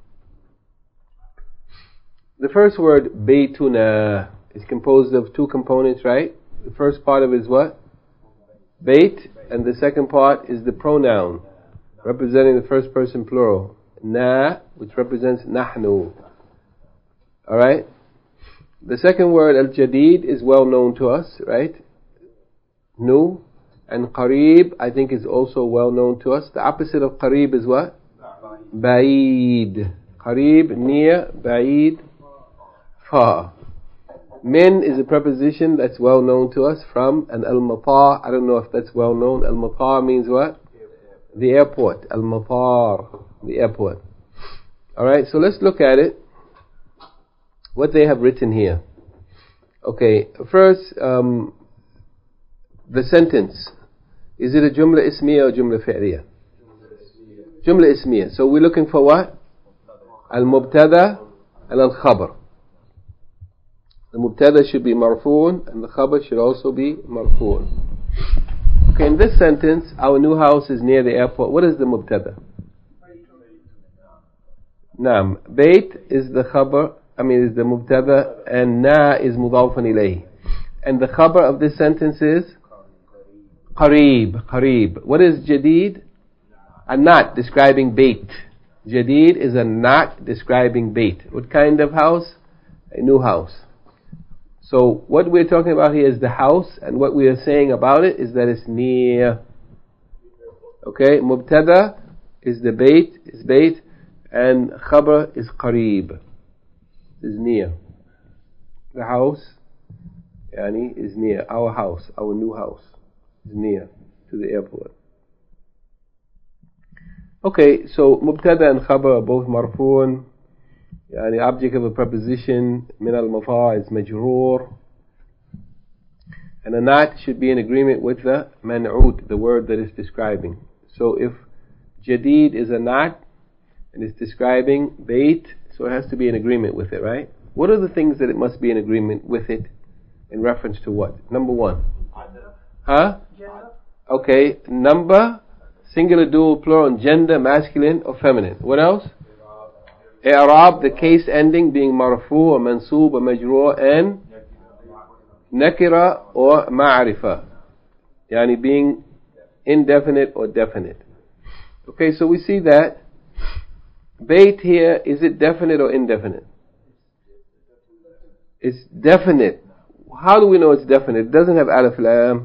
The first word, baytuna, is composed of two components, right? The first part of it is what? Bayt, and the second part is the pronoun, representing the first person plural. Na, which represents nahnu. Alright? The second word, al-jadid, is well known to us, right? Nu. And qareeb, I think, is also well known to us. The opposite of qareeb is what? Ba'id. Qareeb, near. Ba'id, far. Min is a preposition that's well known to us from. And al-matar, I don't know if that's well known. Al-matar means what? The airport. Al-matar, the airport. Alright, so let's look at it. What they have written here. Okay, first, um, the sentence. Is it a jumla ismiya or jumla fi'liya? Jumla ismiya. So we're looking for what? Al-mubtada and al-khabar. The mubtada should be marfoon and the khabar should also be marfoon. Okay, in this sentence, our new house is near the airport. What is the mubtada? Naam. Bayt is the khabar, I mean is the mubtada, and na is mudawfan ilayh. And the khabar of this sentence is qareeb, qareeb. What is jadid? A not describing bayt. Jadid is a not describing bayt. What kind of house? A new house. So what we're talking about here is the house, and what we are saying about it is that it's near. Okay, mubtada is the bayt, is bayt, and khabar is qareeb, is near. The house, yani, is near. Our house, our new house, is near to the airport. Okay, so mubtada and khabar are both marfoon. Yani object of a preposition, min al-matar, is majroor. And a not should be in agreement with the man'ud, the word that is describing. So if jadid is a not, and it's describing bayt, so it has to be in agreement with it, right? What are the things that it must be in agreement with it? In reference to what? Number one. Huh? Okay, number, singular, dual, plural, gender, masculine or feminine. What else? I'rab, the case ending being marfu or mansoob or majroor, and nakira or ma'arifa, yani being indefinite or definite. Okay, so we see that bayt here, is it definite or indefinite? It's definite. How do we know it's definite? It doesn't have alif lam.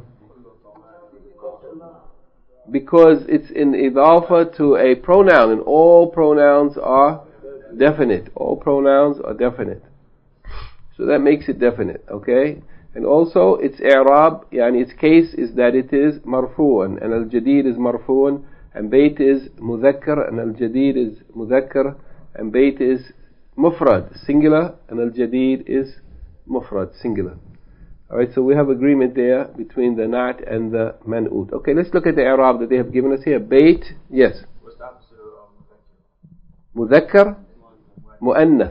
Because it's in idafa to a pronoun, and all pronouns are definite. All pronouns are definite. So that makes it definite, okay? And also its i'rab, yani its case is that it is marfu'an, and al-jadid is marfu'an, and bayt is mudhakkar, and al-jadid is mudhakkar, and bayt is mufrad, singular, and al-jadid is mufrad, singular. Alright, so we have agreement there between the nat and the man'ud. Okay, let's look at the i'rab that they have given us here. Bayt, yes. What's the opposite of Mudhakkar, mu'annath.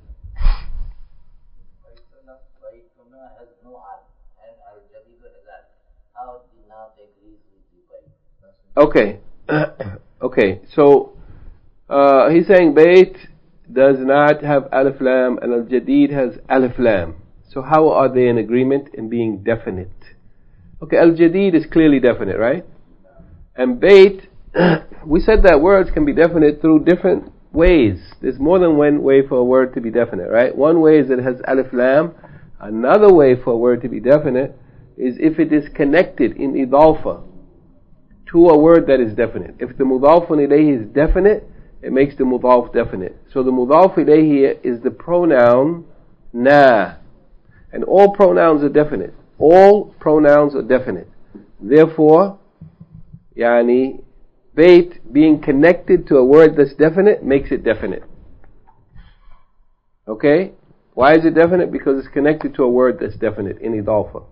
Okay, okay, so uh, he's saying bayt does not have alif lam and al-jadid has alif lam. So how are they in agreement in being definite? Okay, al-jadid is clearly definite, right? And bayt, we said that words can be definite through different ways. There's more than one way for a word to be definite, right? One way is that it has alif lam. Another way for a word to be definite is if it is connected in idafa to a word that is definite. If the mudafun ilayhi is definite, it makes the mudaf definite. So the mudaf ilayhi here is the pronoun na. And all pronouns are definite. All pronouns are definite. Therefore, yani, bayt being connected to a word that's definite makes it definite. Okay? Why is it definite? Because it's connected to a word that's definite in idafa.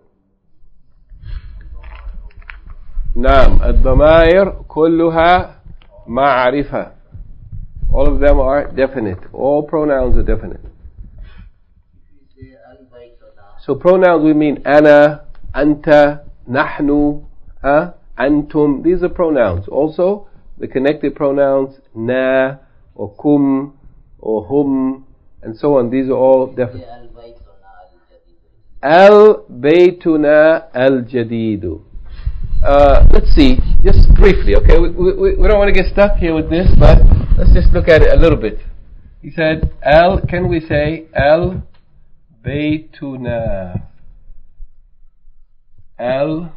نعم الضمائر كلها معرفة. All of them are definite. All pronouns are definite. So pronouns we mean ana, anta, nahnu, uh, antum. These are pronouns. Also the connected pronouns na or kum or hum and so on. These are all definite. Al baytuna al jadidu. Uh, let's see, just briefly, okay? We, we, we don't want to get stuck here with this, but let's just look at it a little bit. He said, Al, can we say Al Baytuna? Al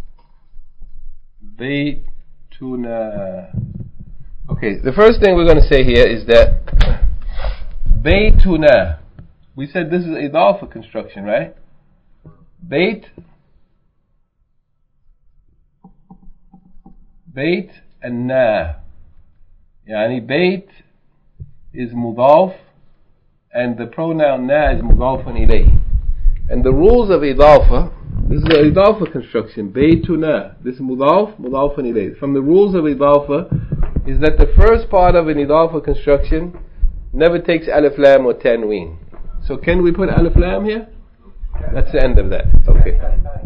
Baytuna. Okay, the first thing we're going to say here is that Baytuna. We said this is idafa construction, right? Bayt. Bayt and na. Yani bayt is mudaf and the pronoun na is mudafun ilayh. And the rules of idafa, this is an idafa construction, baytuna. This is mudaf, mudafun ilayh. From the rules of idafa is that the first part of an idafa construction never takes alif lam or tanween. So can we put alif lam here? That's the end of that. Okay.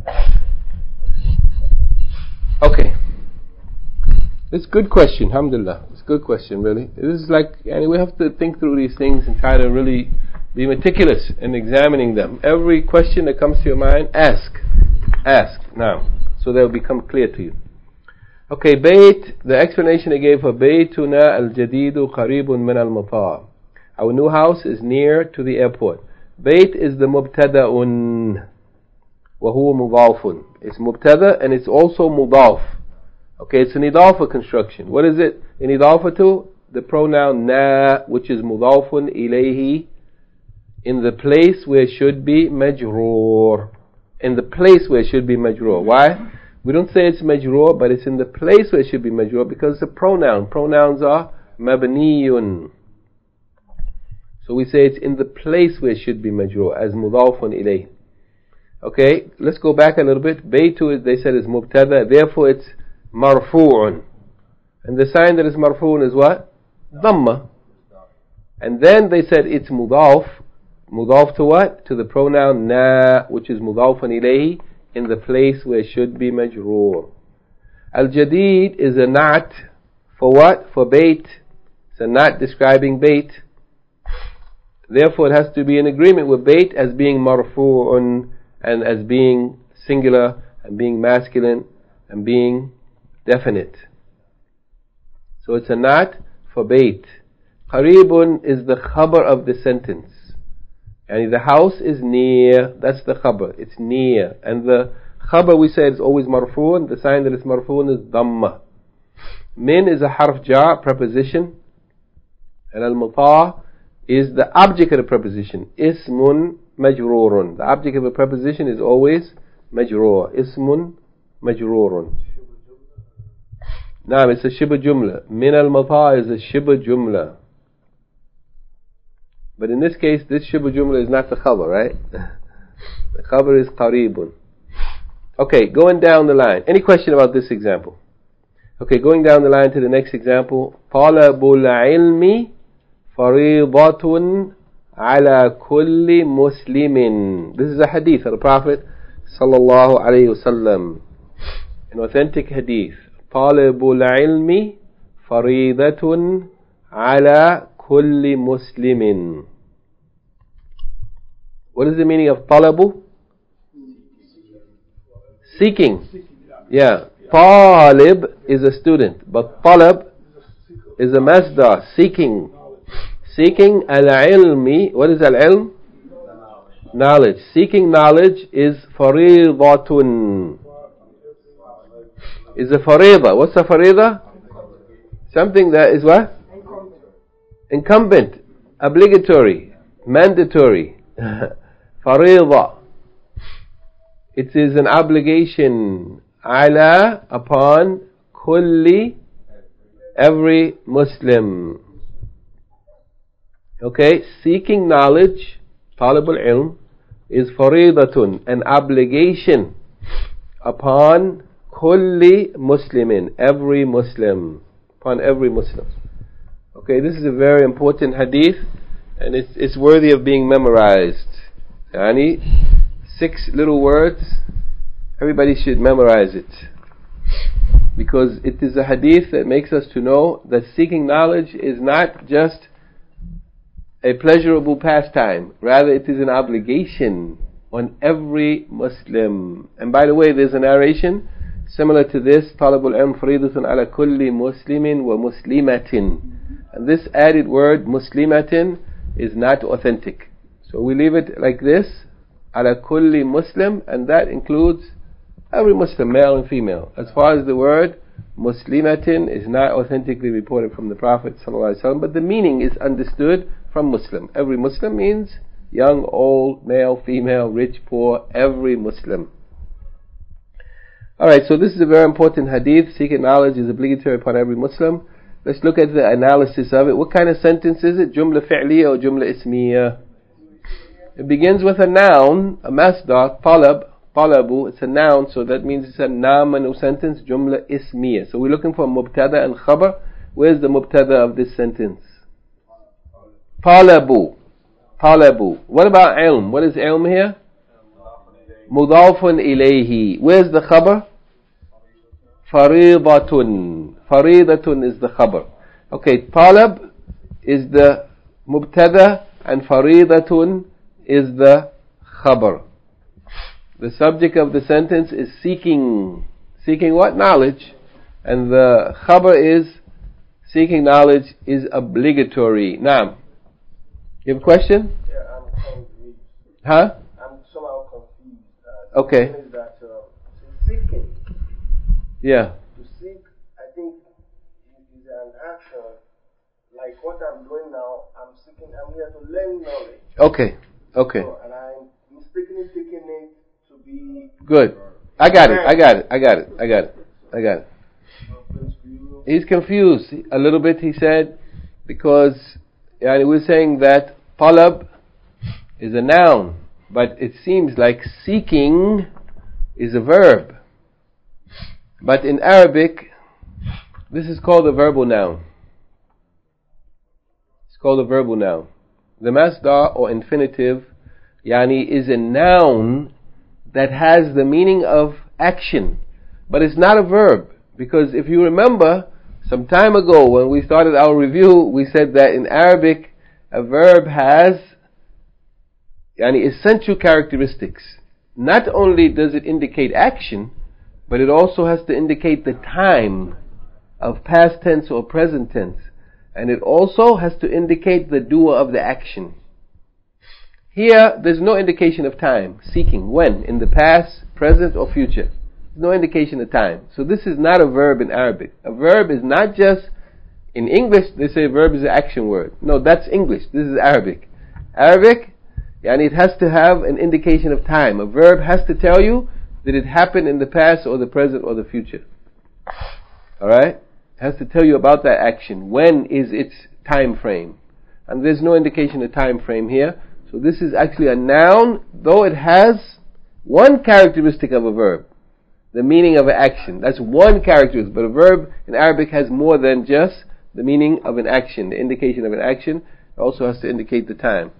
Okay. It's a good question, alhamdulillah. It's a good question, really. This is like, and we have to think through these things and try to really be meticulous in examining them. Every question that comes to your mind, ask. Ask now, so they'll become clear to you. Okay, Bayt, the explanation they gave for Baytuna al-Jadidu qaribun min al-Matar. Our new house is near to the airport. Bayt is the mubtada'un wa huwa mudafun. It's mubtada and it's also mudaf. Okay, it's an idafa construction. What is it in idafa to? The pronoun na, which is mudafun ilayhi, in the place where it should be majroor. In the place where it should be majroor. Why? We don't say it's majroor, but it's in the place where it should be majroor because it's a pronoun. Pronouns are mabniyun. So we say it's in the place where it should be majroor, as mudafun ilayhi. Okay, let's go back a little bit. Baytu, they said, is mubtada, therefore it's marfu'un. And the sign that is marfu'un is what? Dhamma. And then they said it's mudaf. Mudaf to what? To the pronoun na, which is mudafun ilayhi, in the place where it should be majroor. Al-Jadid is a na'at for what? For Bayt. It's a na'at describing Bayt. Therefore it has to be in agreement with Bayt as being marfu'un and as being singular and being masculine and being definite. So it's a na'at for Bayt. Qaribun is the khabar of the sentence. And the house is near. That's the khabar. It's near. And the khabar we said is always marfu'un. The sign that it's marfu'un is dhamma. Min is a harf jar, preposition. And al-muta' is the object of the preposition. Ismun majroorun. The object of a preposition is always majroor. Ismun majroorun. Naam, it's a shibh jumla. Min al-mata' is a shibh jumla. But in this case, this shibh jumla is not the khabar, right? The khabar is qaribun. Okay, going down the line. Any question about this example? Okay, going down the line to the next example. Talabul ilmi faridatun ala kulli muslimin. This is a hadith of the Prophet sallallahu alayhi wasallam. An authentic hadith. Talabul ilmi faridatun ala kulli muslimin. What is the meaning of talabu? Seeking. Yeah. Talib is a student, but talab is a masdar. Seeking. Seeking al-ilmi. What is al-ilm? Knowledge. Seeking knowledge is faridatun. Is a farida. What's a farida? Something that is what? Incumbent, obligatory, mandatory. Farida. It is an obligation. Ala, upon kulli, every Muslim. Okay, seeking knowledge Talibul ilm is faridatun, an obligation upon kulli muslimin, every Muslim, upon every Muslim. Okay, this is a very important hadith, and it's, it's worthy of being memorized. Yani, six little words, everybody should memorize it. Because it is a hadith that makes us to know that seeking knowledge is not just a pleasurable pastime. Rather, it is an obligation on every Muslim. And by the way, there's a narration similar to this, Talabul ilm faridatun ala kulli muslimin wa muslimatin. And this added word, muslimatin, is not authentic. So we leave it like this, ala kulli muslim, and that includes every Muslim, male and female. As far as the word muslimatin is not authentically reported from the Prophet ﷺ, but the meaning is understood from Muslim. Every Muslim means young, old, male, female, rich, poor, every Muslim. Alright, so this is a very important hadith. Seeking knowledge is obligatory upon every Muslim. Let's look at the analysis of it. What kind of sentence is it? Jumla fi'liya or Jumla ismiya? It begins with a noun, a masdar, talab, talabu. It's a noun, so that means it's a noun sentence, Jumla ismiya. So we're looking for mubtada and khabar. Where's the mubtada of this sentence? Talabu. Talabu. What about ilm? What is ilm here? Mudafun ilayhi. Where's the khabar? Faridatun. Faridatun is the khabar. Okay, talab is the mubtada and faridatun is the khabar. The subject of the sentence is seeking. Seeking what? Knowledge. And the khabar is seeking knowledge is obligatory. Naam. You have a question? Yeah, I'm confused. Huh? I'm somehow confused. Uh, Okay. the thing is that uh, seeking, Yeah. to seek, I think, is an action. Like what I'm doing now, I'm seeking, I'm here to learn knowledge. Okay. Okay. So, and I'm mistakenly taking it to be. Good. I got it. I got it. I got it. I got it. I got it. He's confused a little bit, he said, because yani, we're saying that talab is a noun, but it seems like seeking is a verb. But in Arabic, this is called a verbal noun. It's called a verbal noun. The masdar or infinitive, yani, is a noun that has the meaning of action, but it's not a verb. Because if you remember, some time ago when we started our review, we said that in Arabic, a verb has yani, essential characteristics. Not only does it indicate action, but it also has to indicate the time of past tense or present tense. And it also has to indicate the doer of the action. Here, there's no indication of time. Seeking. When? In the past, present, or future. No indication of time. So this is not a verb in Arabic. A verb is not just, in English they say verb is an action word. No, that's English. This is Arabic. Arabic, and it has to have an indication of time. A verb has to tell you that it happened in the past or the present or the future. Alright? It has to tell you about that action. When is its time frame? And there's no indication of time frame here. So this is actually a noun, though it has one characteristic of a verb. The meaning of an action. That's one characteristic. But a verb in Arabic has more than just the meaning of an action, the indication of an action. It also has to indicate the time.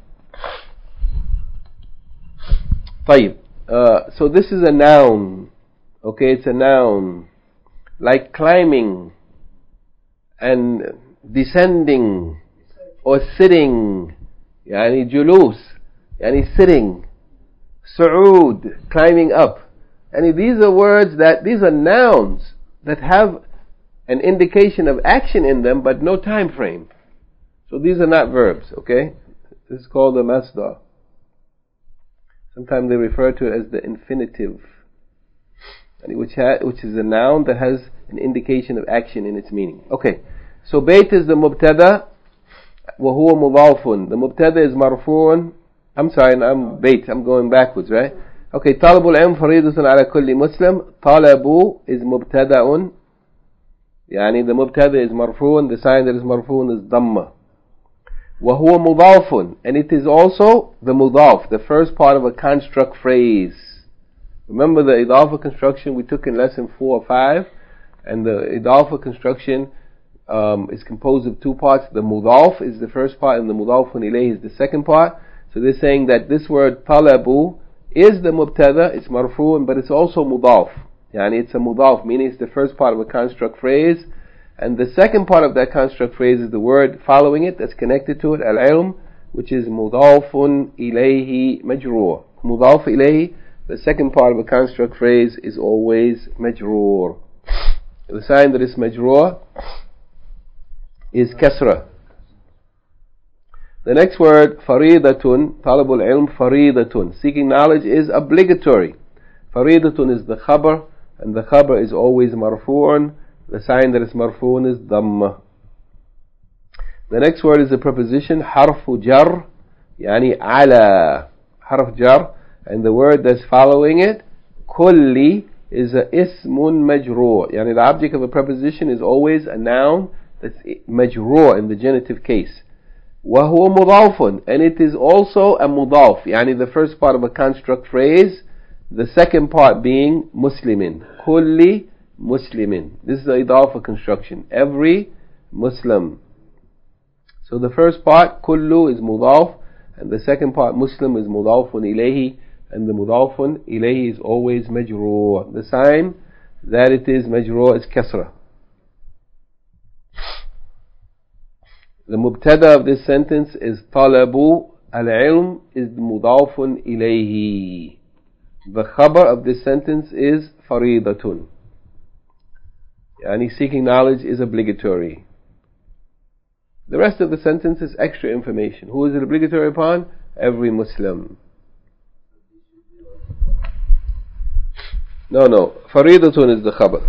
طيب. Uh, so this is a noun. Okay, it's a noun. Like climbing and descending or sitting. Yani julus. Yani sitting. Su'ud. Climbing up. And these are words that, these are nouns that have an indication of action in them, but no time frame. So these are not verbs, okay? This is called a masdar. Sometimes they refer to it as the infinitive, which, ha- which is a noun that has an indication of action in its meaning. Okay, so bayt is the mubtada, وهو مضاف. The mubtada is marfu'un. I'm sorry, I'm bayt, I'm going backwards, right? Okay, طلب العلم فريضة على كل مسلم. طلب is مبتدأ. يعني the مبتدأ is مرفوع. The sign that is مرفوع is ضمة. وَهُوَ مُضَافٌ, and it is also the mudaf, the first part of a construct phrase. Remember the idafa construction we took in lesson four or five? And the idafa construction um, is composed of two parts. The mudaf is the first part and the mudafun ilayhi is the second part. So they're saying that this word talabu is the mubtada, it's marfu'un, but it's also mudaf. Yani it's a mudaf, meaning it's the first part of a construct phrase. And the second part of that construct phrase is the word following it that's connected to it, al-ilm, which is mudafun ilayhi majroor. Mudaf ilayhi, the second part of a construct phrase, is always majroor. The sign that is majroor is kasra. The next word, faridatun, talabul ilm, faridatun. Seeking knowledge is obligatory. Faridatun is the khabar, and the khabar is always marfu'un. The sign that is marfu'un is dhamma. The next word is a preposition, harfu jar, yani ala. Harf jar, and the word that's following it, kulli, is a ismun majroor. Yani the object of a preposition is always a noun that's majroor in the genitive case. وَهُوَ مُضَافٌ, and it is also a mudaf, yani the first part of a construct phrase, the second part being muslimin. Kulli muslimin. This is the idafa construction. Every Muslim. So the first part, kullu, is mudaf, and the second part, muslim, is mudafun ilayhi, and the mudafun ilayhi is always majroor. The sign that it is majroor is kasra. The mubtada of this sentence is talabu al-ilm, is mudafun ilayhi. The khabar of this sentence is faridatun. Yani seeking knowledge is obligatory. The rest of the sentence is extra information. Who is it obligatory upon? Every Muslim. No, no. Faridatun is the khabar.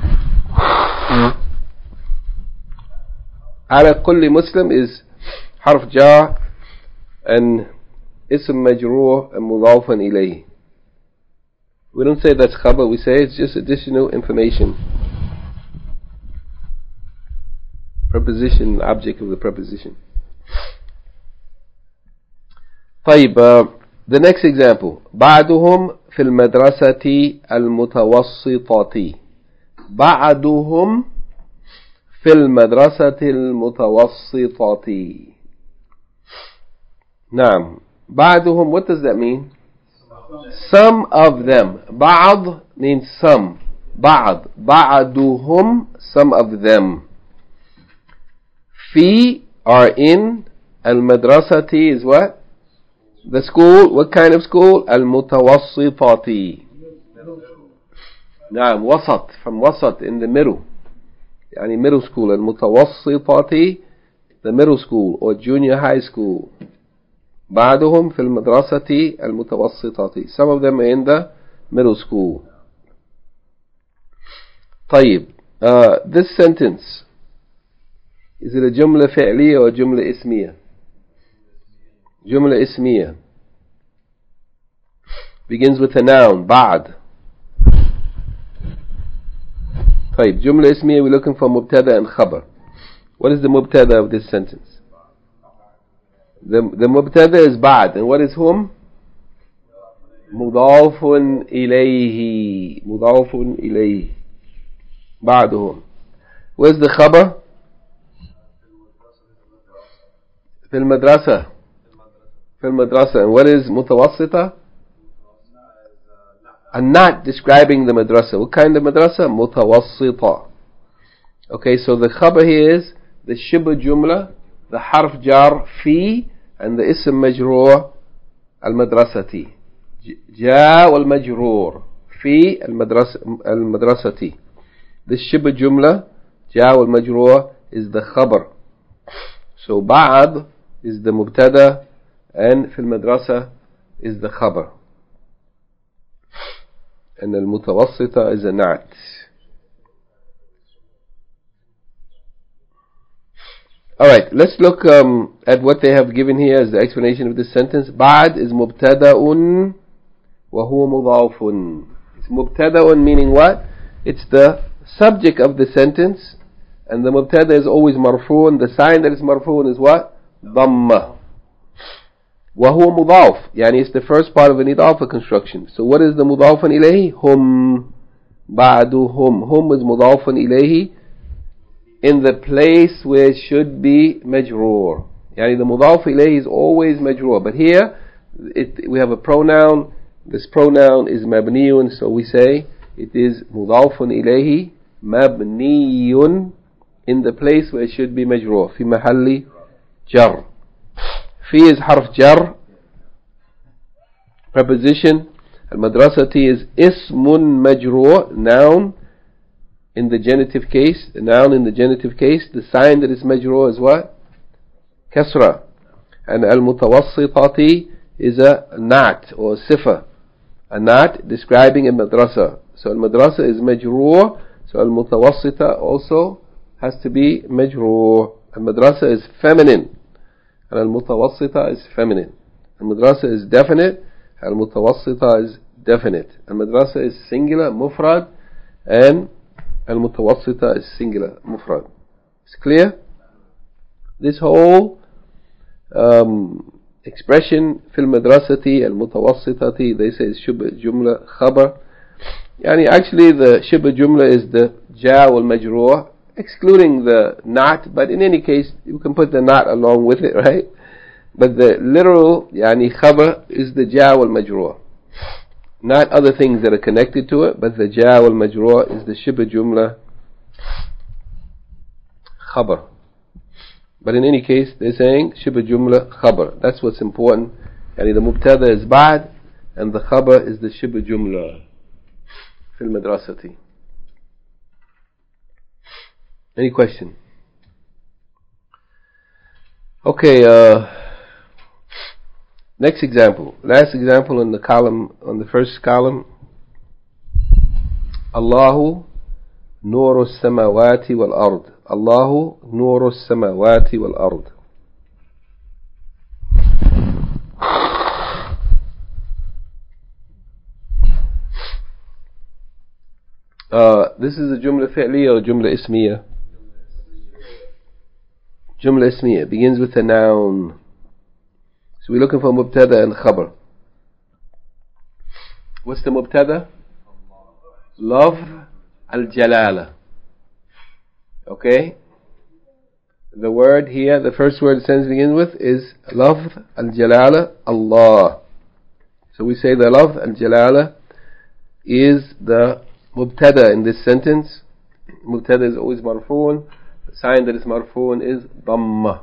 Ala kulli Muslim is harf jar and ism majroor and mudafan ilayhi. We don't say that's khabar, we say it's just additional information. Preposition, object of the preposition. طيب, uh, the next example. بعضهم في المدرسة المتوسطة. بعضهم في المدرسة المتوسطة. نعم. بعضهم, what does that mean? Some of them. بعض means some. بعض. بعضهم, some of them. Fi are in. Al-madrasati is what? The school. What kind of school? Al-mutawassitati. Naam, wasat, from wasat, in the middle. Yani middle school. Al-mutawassitati, the middle school or junior high school. بعضهم في المدرسة المتوسطة. Some of them are in the middle school. طيب, uh, this sentence, is it a jumla fi'liya or jumla ismiya? Jumla ismiya. Begins with a noun, ba'd. طيب, jumla ismiya, we're looking for mubtada and khabar. What is the mubtada of this sentence? The, the mubtada is ba'd, and what is whom? Mudafun ilayhi. Mudafun ilayhi. Ba'duhum. Where's the khabar? في المدرسة. في المدرسة. And what is متوسطة? And not describing the madrasa. What kind of madrasa? متوسطة. Okay, so the khabar here is the shibh jumla, the harf jar fi, and the ism majroor al-madrasati. جاء والمجرور في المدرسة. This shibh jumla, جاء والمجرور, is the khabar. So بعض is the mubtada and في المدرسة is the khabar. And المتوسطة is a na'at. Alright, let's look um, at what they have given here as the explanation of this sentence. بعد is mubtada'un wa huwa mudafun. It's mubtada'un meaning what? It's the subject of the sentence, and the mubtada is always marfu'un. The sign that is marfu'un is what? ضمة. وهو مضاف, يعني it's the first part of an إضافة construction. So what is the مضاف إليه? هم. بعدهم. هم is مضاف إليه in the place where it should be مجرور. يعني the مضاف إليه is always مجرور. But here it, we have a pronoun. This pronoun is مبني, so we say it is مضاف إليه مبني in the place where it should be مجرور. في محل جر. في is حرف جر. Preposition. المدرسة is اسم مجرور, noun in the genitive case. The noun in the genitive case, the sign that is مجرور is what? كسرة. And المتوسطة is a nat or صفة. A nat describing a madrasa. So al-madrasa is majroor, so al-mutawassita also has to be majroor. Al-madrasa is feminine, and al-mutawassita is feminine. Al-madrasa is definite, al-mutawassita is definite. Al-madrasa is singular, mufrad, and al-mutawassita is singular, mufrad. It's clear? This whole um, expression في المدرسة المتوسطة, they say is شبه جملة خبر. يعني actually the شبه جملة is the جا والمجرور, excluding the not, but in any case you can put the not along with it, right? But the literal يعني خبر is the جا والمجرور, not other things that are connected to it, but the جا والمجرور is the شبه جملة خبر. But in any case, they're saying شبه جملة خبر. That's what's important. يعني the مبتدا is بعد, and the خبر is the شبه جملة في المدرسة. Any question? Okay. Uh, next example. Last example on the column, on the first column. الله نور السماوات والأرض. الله نور السماوات والأرض. Uh, this is a جملة فعلية or جملة اسمية? جملة اسمية. Begins with a noun. So we're looking for مبتدا and خبر. What's the مبتدا? لفظ الجلالة. Okay? The word here, the first word the sentence begins with is لفظ الجلالة Allah. So we say the لفظ الجلالة is the mubtada in this sentence. Mubtada is always marfoon. The sign that is marfoon is dhamma.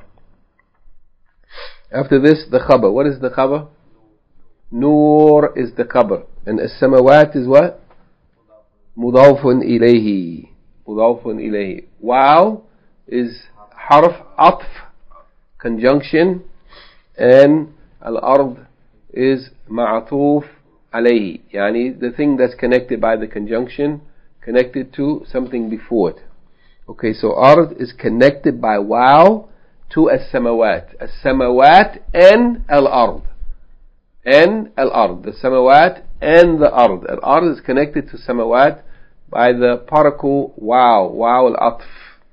After this, the khabar. What is the khabar? Noor is the khabar. And as-samawat is what? Mudawfun ilayhi. Mudawfun ilayhi. Wow is harf atf, conjunction. And al-ard is ma'atuf alayhi. Yani the thing that's connected by the conjunction, connected to something before it. Okay, so ard is connected by wow to as-samawat. As-samawat and al-ard. And al-ard. The samawat and the ard. Al-ard is connected to samawat by the particle wow. Wow al-atf.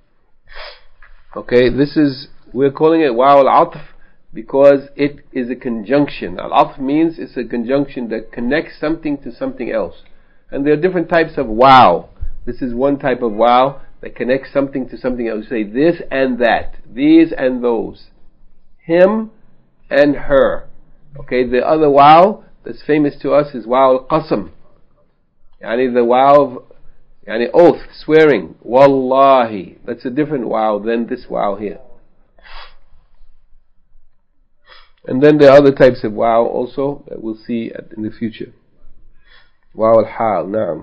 Okay, this is, we're calling it wow al-atf because it is a conjunction. Al-atf means it's a conjunction that connects something to something else. And there are different types of wow. This is one type of wow that connects something to something else. You say this and that, these and those, him and her. Okay, the other wow that's famous to us is wow al-qasam. Yani the wow of yani oath, swearing. Wallahi. That's a different wow than this wow here. And then there are other types of wow also that we'll see in the future. Wow al-hal, na'am.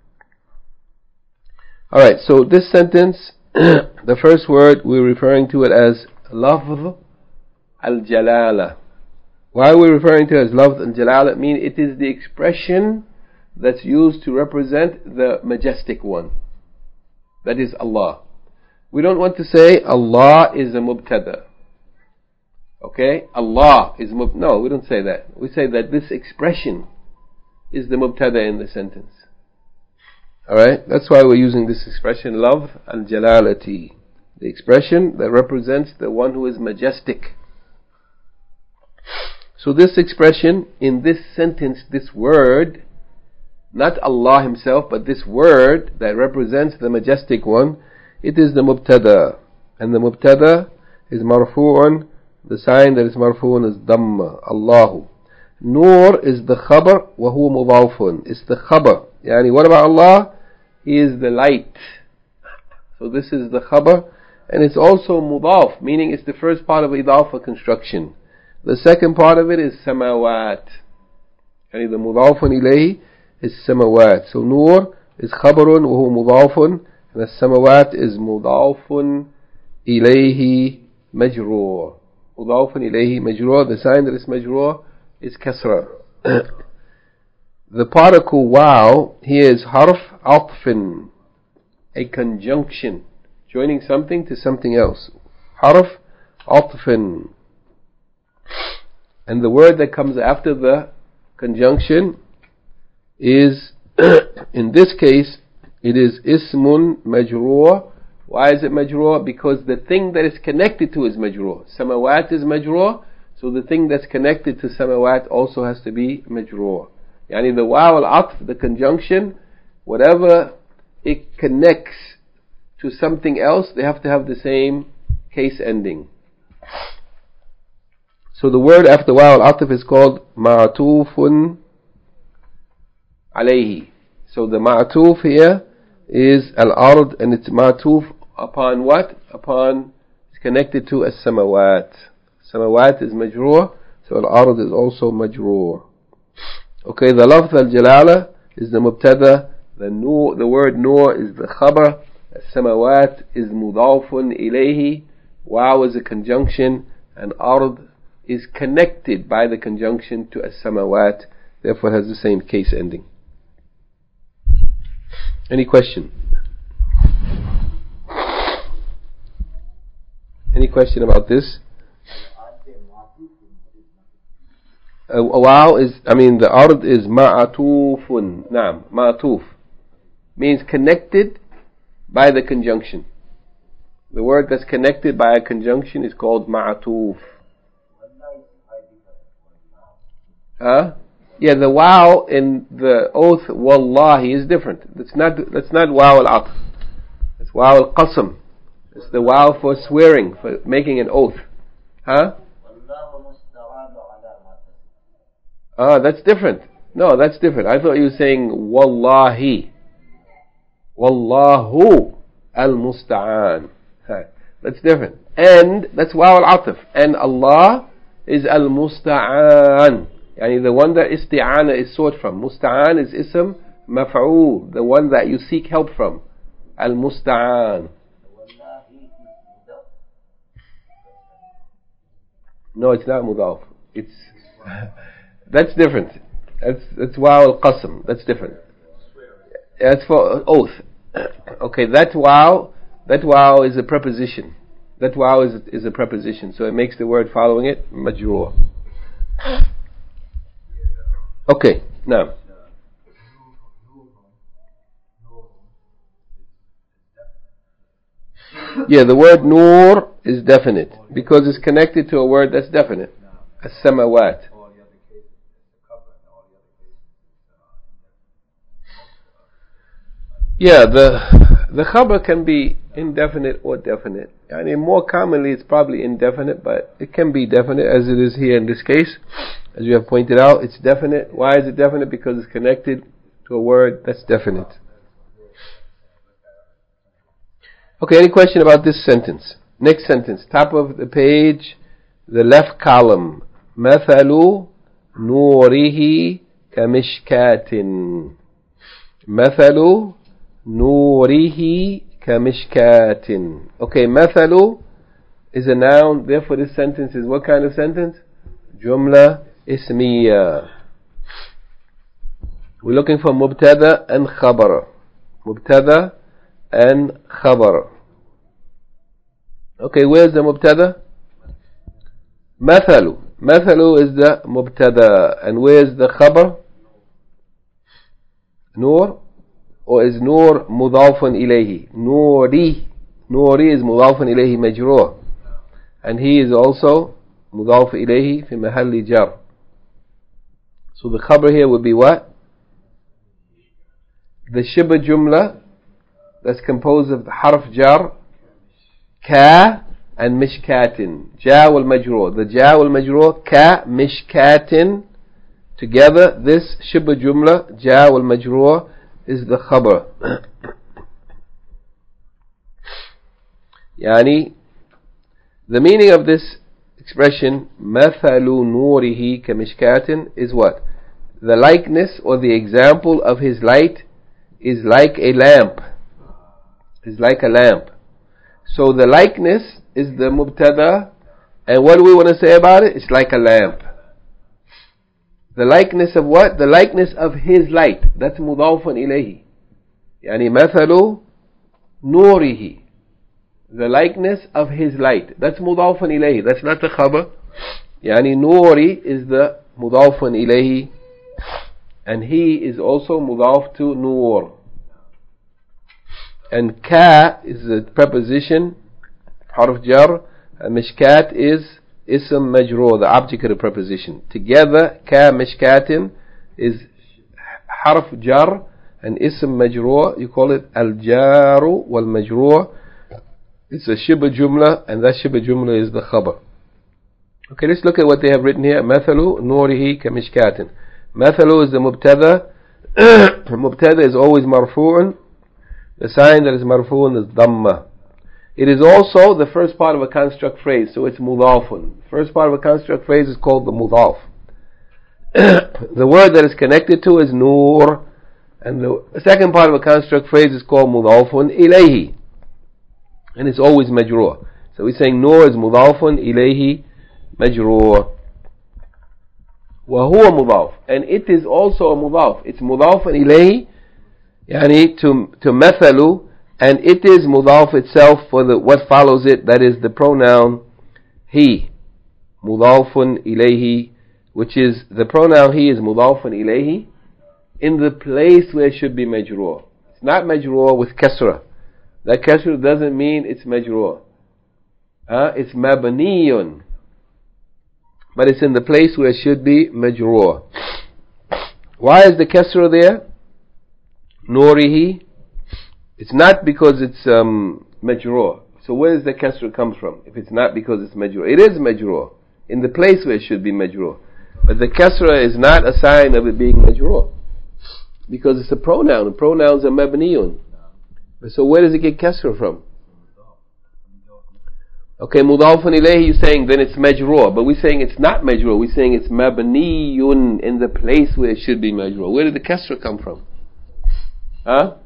Alright, so this sentence, the first word, we're referring to it as lafz al-jalala. Why are we referring to it as lafz al-jalala? I mean, it is the expression that's used to represent the majestic one. That is Allah. We don't want to say Allah is a mubtada. Okay? Allah is mub. No, we don't say that. We say that this expression is the mubtada in the sentence. Alright? That's why we're using this expression, lafz al-jalalati. The expression that represents the one who is majestic. So this expression, in this sentence, this word, not Allah Himself, but this word that represents the Majestic One, it is the mubtada. And the mubtada is marfu'un, the sign that is marfu'un is dhamma, Allahu. Nur is the khabar, wa huwa mudafun. It's the khabar. Yani, what about Allah? He is the light. So this is the khabar, and it's also mudaf, meaning it's the first part of idafa construction. The second part of it is samawat. Yani the mudafun ilayhi is samawat. So nur is khabarun wa huwa mudafun, and the samawat is mudafun ilayhi majroor. Mudafun ilayhi majroor. The sign that is majroor is kasra. The particle wow here is harf atfin, a conjunction, joining something to something else. Harf atfin. And the word that comes after the conjunction is, in this case, it is ismun majroor. Why is it majroor? Because the thing that is connected to is majroor. Samawat is majroor, so the thing that's connected to samawat also has to be majroor. Yani the waw al-atf, the conjunction, whatever it connects to something else, they have to have the same case ending. So the word after waw al-atf is called ma'atufun alayhi. So the ma'atuf here is al-ard, and it's ma'atuf upon what? Upon, it's connected to as-samawat. Samawat is majroor, so al-ard is also majroor. Okay, the lafz al-jalala is the mubtada, the nur, the word nur is the khabar, as-samawat is mudafun ilayhi, waw is a conjunction, and ard is connected by the conjunction to as-samawat, therefore it has the same case ending. Any question? Any question about this? Uh, wow is, I mean the ard is ma'atufun. Naam, ma'atuf. Means connected by the conjunction. The word that's connected by a conjunction is called ma'atuf. Huh? Yeah, the wow in the oath wallahi is different. That's not, that's not wow al-atf. It's wow al-qasam. It's the wow for swearing, for making an oath. Huh? Ah, that's different. No, that's different. I thought you were saying wallahi. Wallahu al-musta'an. That's different. And that's wow al-atf. And Allah is al-musta'an. Yani the one that isti'ana is sought from. Musta'an is ism maf'ul, the one that you seek help from. Al-musta'an. No, it's not mudaf. It's that's different. That's that's waw al-qasam. That's different. That's for oath. Okay, that waw, that waw is a preposition. That waw is is a preposition, so it makes the word following it majroor. Okay, now. Yeah, the word nur is definite because it's connected to a word that's definite. As-samawat. Yeah, the the khabar can be indefinite or definite. I mean, more commonly it's probably indefinite, but it can be definite as it is here in this case. As we have pointed out, it's definite. Why is it definite? Because it's connected to a word that's definite. Okay, any question about this sentence? Next sentence, top of the page, the left column. مثل نوره كمشكاة. مثل نوره كمشكاة. Okay, مثل is a noun, therefore this sentence is what kind of sentence? Jumla ismiya. We're looking for mubtada and khabar. Mubtada and khabar. Okay, where's the mubtada? Mathalu. Mathalu is the mubtada. And where's the khabar? Nur? Or is nur mudafun ilayhi? Nuri. Nuri is mudafun ilayhi majroor. And he is also مضاف إليه في محل جر. So the khabar here would be what? The shibh jumla that's composed of the harf jar, ka and mishkatin. Ja wal majroor. The ja wal majroor, ka mishkatin. Together, this shibh jumla, ja wal majroor, is the khabar. Yani, the meaning of this expression, مَثَلُ نُورِهِ كَمِشْكَاتٍ, is what? The likeness or the example of his light is like a lamp. Is like a lamp. So the likeness is the mubtada, and what do we want to say about it? It's like a lamp. The likeness of what? The likeness of his light. That's mudafun ilayhi. Yani mathalu nurihi. The likeness of his light. That's mudafun ilayhi. That's not the khabar. Yani nuri is the mudafun ilayhi. And he is also mudaf to nur. And ka is a preposition, harf jar, and mishkat is ism majroor, the object of the preposition. Together, ka mishkatin is harf jar and ism majroor. You call it al-jaru wal-majroor. It's a shibh jumla, and that shibh jumla is the khabar. Okay, let's look at what they have written here. Mathalu nurihi ka mishkatin. Mathalu is the mubtada. Mubtada is always marfu'un. The sign that is marfu'un is dhamma. It is also the first part of a construct phrase, so it's mudafun. First part of a construct phrase is called the mudaf. The word that is connected to is nur, and the second part of a construct phrase is called mudafun ilayhi, and it's always majroor. So we're saying nur is mudafun ilayhi majroor. Wa huwa mudaf, and it is also a mudaf. It's mudafun ilayhi, yani to to mathalu. And it is mudaf itself for the what follows it, that is the pronoun he. Mudafun ilayhi, which is the pronoun he is mudafun ilayhi in the place where it should be majroor. It's not majroor with kasra. That kasra doesn't mean it's majroor. Uh, it's mabniyun. But it's in the place where it should be majroor. Why is the kasra there? Nurihi. It's not because it's um, majroor. So where does the kasra come from? If it's not because it's majroor, it is majroor in the place where it should be majroor. But the kasra is not a sign of it being majroor, because it's a pronoun. The pronouns are mabniyun. So where does it get kasra from? Okay, mudafun ilayhi, you're saying then it's majroor, but we're saying it's not majroor. We're saying it's mabniyun in the place where it should be majroor. Where did the kasra come from? Huh?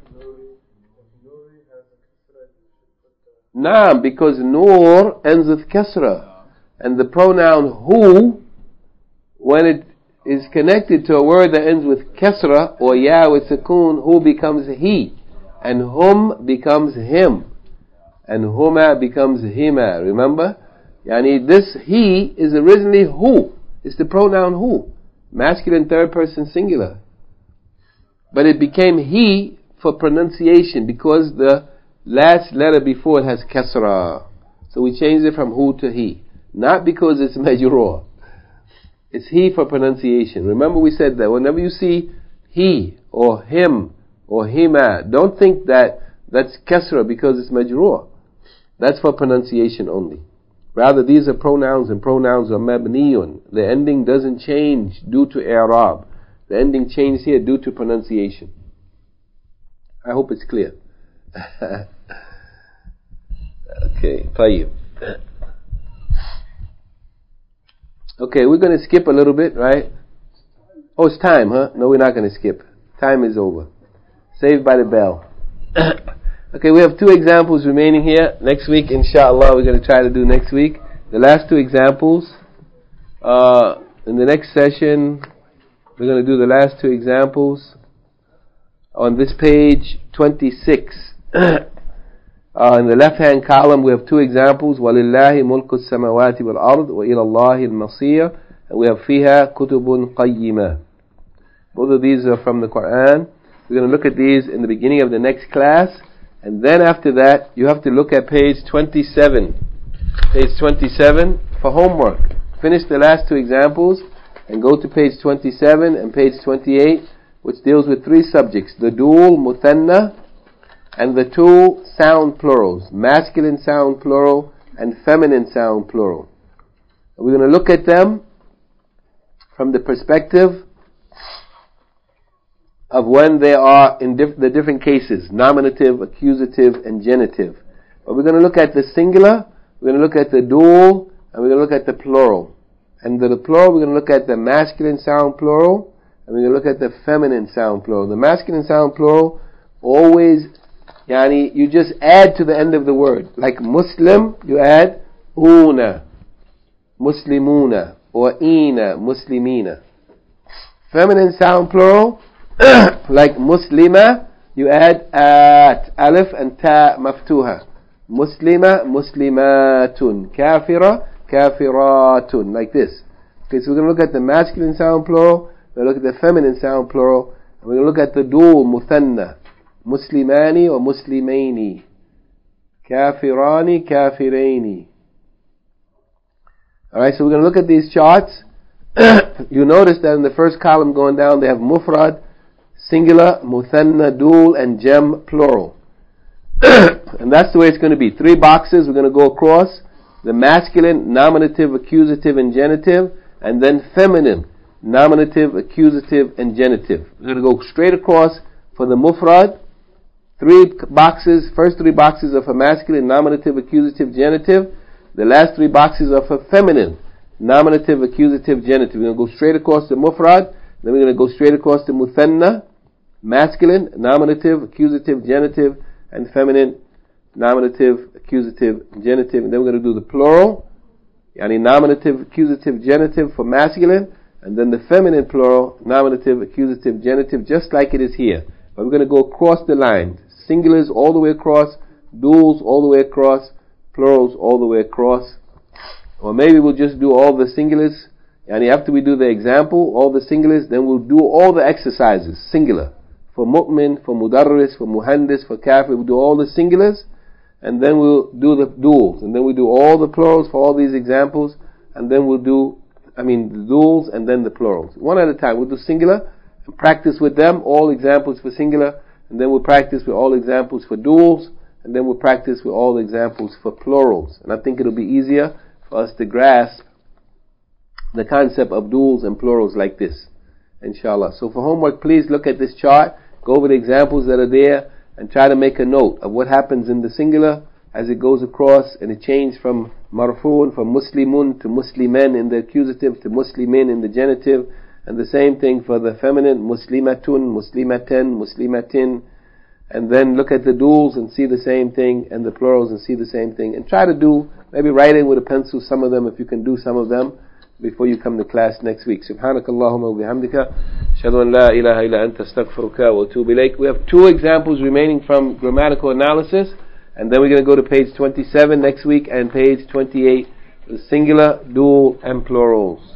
Naam, because nur ends with kasra, and the pronoun hu, when it is connected to a word that ends with kasra or ya with sukoon, hu becomes he, and hum becomes him, and huma becomes hima. Remember? Yani this he is originally hu. It's the pronoun hu, masculine third person singular, but it became he for pronunciation because the last letter before it has kasra. So we changed it from hu to he. Not because it's majroor. It's he for pronunciation. Remember we said that whenever you see he or him or hima, don't think that that's kasra because it's majroor. That's for pronunciation only. Rather, these are pronouns, and pronouns are mabniyun. The ending doesn't change due to i'rab. The ending changes here due to pronunciation. I hope it's clear. Okay, طيب. Okay, we're going to skip a little bit, right? Oh, it's time, huh? No, we're not going to skip. Time is over. Saved by the bell. Okay, we have two examples remaining here. Next week, inshallah, we're going to try to do next week. The last two examples. Uh, in the next session, we're going to do the last two examples on this page twenty-six. Uh, in the left-hand column, we have two examples. وَلِلَّهِ مُلْكُ السَّمَوَاتِ وَالْأَرْضِ وَإِلَى اللَّهِ الْمَصِيرُ. And we have فِيهَا كُتُبٌ قَيِّمَةٌ. Both of these are from the Quran. We're going to look at these in the beginning of the next class. And then after that, you have to look at page twenty-seven. Page twenty-seven for homework. finish the last two examples and go to page twenty-seven and page twenty-eight, which deals with three subjects: the dual muthanna and the two sound plurals, masculine sound plural and feminine sound plural. And we're going to look at them from the perspective of when they are in diff- the different cases, nominative, accusative, and genitive. But we're going to look at the singular, we're going to look at the dual, and we're going to look at the plural. And the, the plural, we're going to look at the masculine sound plural, and we're going to look at the feminine sound plural. The masculine sound plural, always, yani, you just add to the end of the word. Like Muslim, you add una, Muslimuna, or ina, Muslimina. Feminine sound plural, like Muslima, you add at, alif and ta maftuha. Muslima, Muslimatun. Kafira, Kafiratun. Like this. Okay, so we're going to look at the masculine sound plural, we're going to look at the feminine sound plural, and we're going to look at the dual, muthanna. Muslimani or Muslimaini. Kafirani, Kafiraini. Alright, so we're going to look at these charts. You notice that in the first column going down, they have mufrad, singular, muthanna, dual, and jam, plural. And that's the way it's going to be. Three boxes, we're going to go across. The masculine, nominative, accusative, and genitive. And then feminine, nominative, accusative, and genitive. We're going to go straight across for the mufrad. Three boxes, first three boxes are for masculine, nominative, accusative, genitive. The last three boxes are for feminine, nominative, accusative, genitive. We're going to go straight across the mufrad. Then we're going to go straight across the muthanna, masculine, nominative, accusative, genitive, and feminine, nominative, accusative, genitive. And then we're going to do the plural, yani nominative, accusative, genitive for masculine, and then the feminine plural, nominative, accusative, genitive, just like it is here. But we're going to go across the line. Singulars all the way across, duals all the way across, plurals all the way across. Or maybe we'll just do all the singulars, and after we do the example, all the singulars, then we'll do all the exercises, singular. For mu'min, for mudarris, for muhandis, for kafir, we'll do all the singulars, and then we'll do the duals, and then we do all the plurals for all these examples, and then we'll do, I mean, the duals and then the plurals. One at a time. We'll do singular, and practice with them, all examples for singular, and then we'll practice with all examples for duals, and then we'll practice with all examples for plurals. And I think it'll be easier for us to grasp the concept of duals and plurals like this, inshallah. So for homework, please look at this chart, go over the examples that are there, and try to make a note of what happens in the singular as it goes across, and it changes from marfu'un, from muslimun to muslimen in the accusative, to muslimin in the genitive, and the same thing for the feminine, muslimatun, muslimaten, muslimatin. And then look at the duals and see the same thing, and the plurals and see the same thing. And try to do, maybe write in with a pencil some of them if you can do some of them before you come to class next week. Subhanakallahumma wa bihamdika. Ashhadu an la ilaha illa anta astaghfiruka wa atubu ilayk. We have two examples remaining from grammatical analysis, and then we're going to go to page twenty-seven next week and page twenty-eight, the singular, dual, and plurals.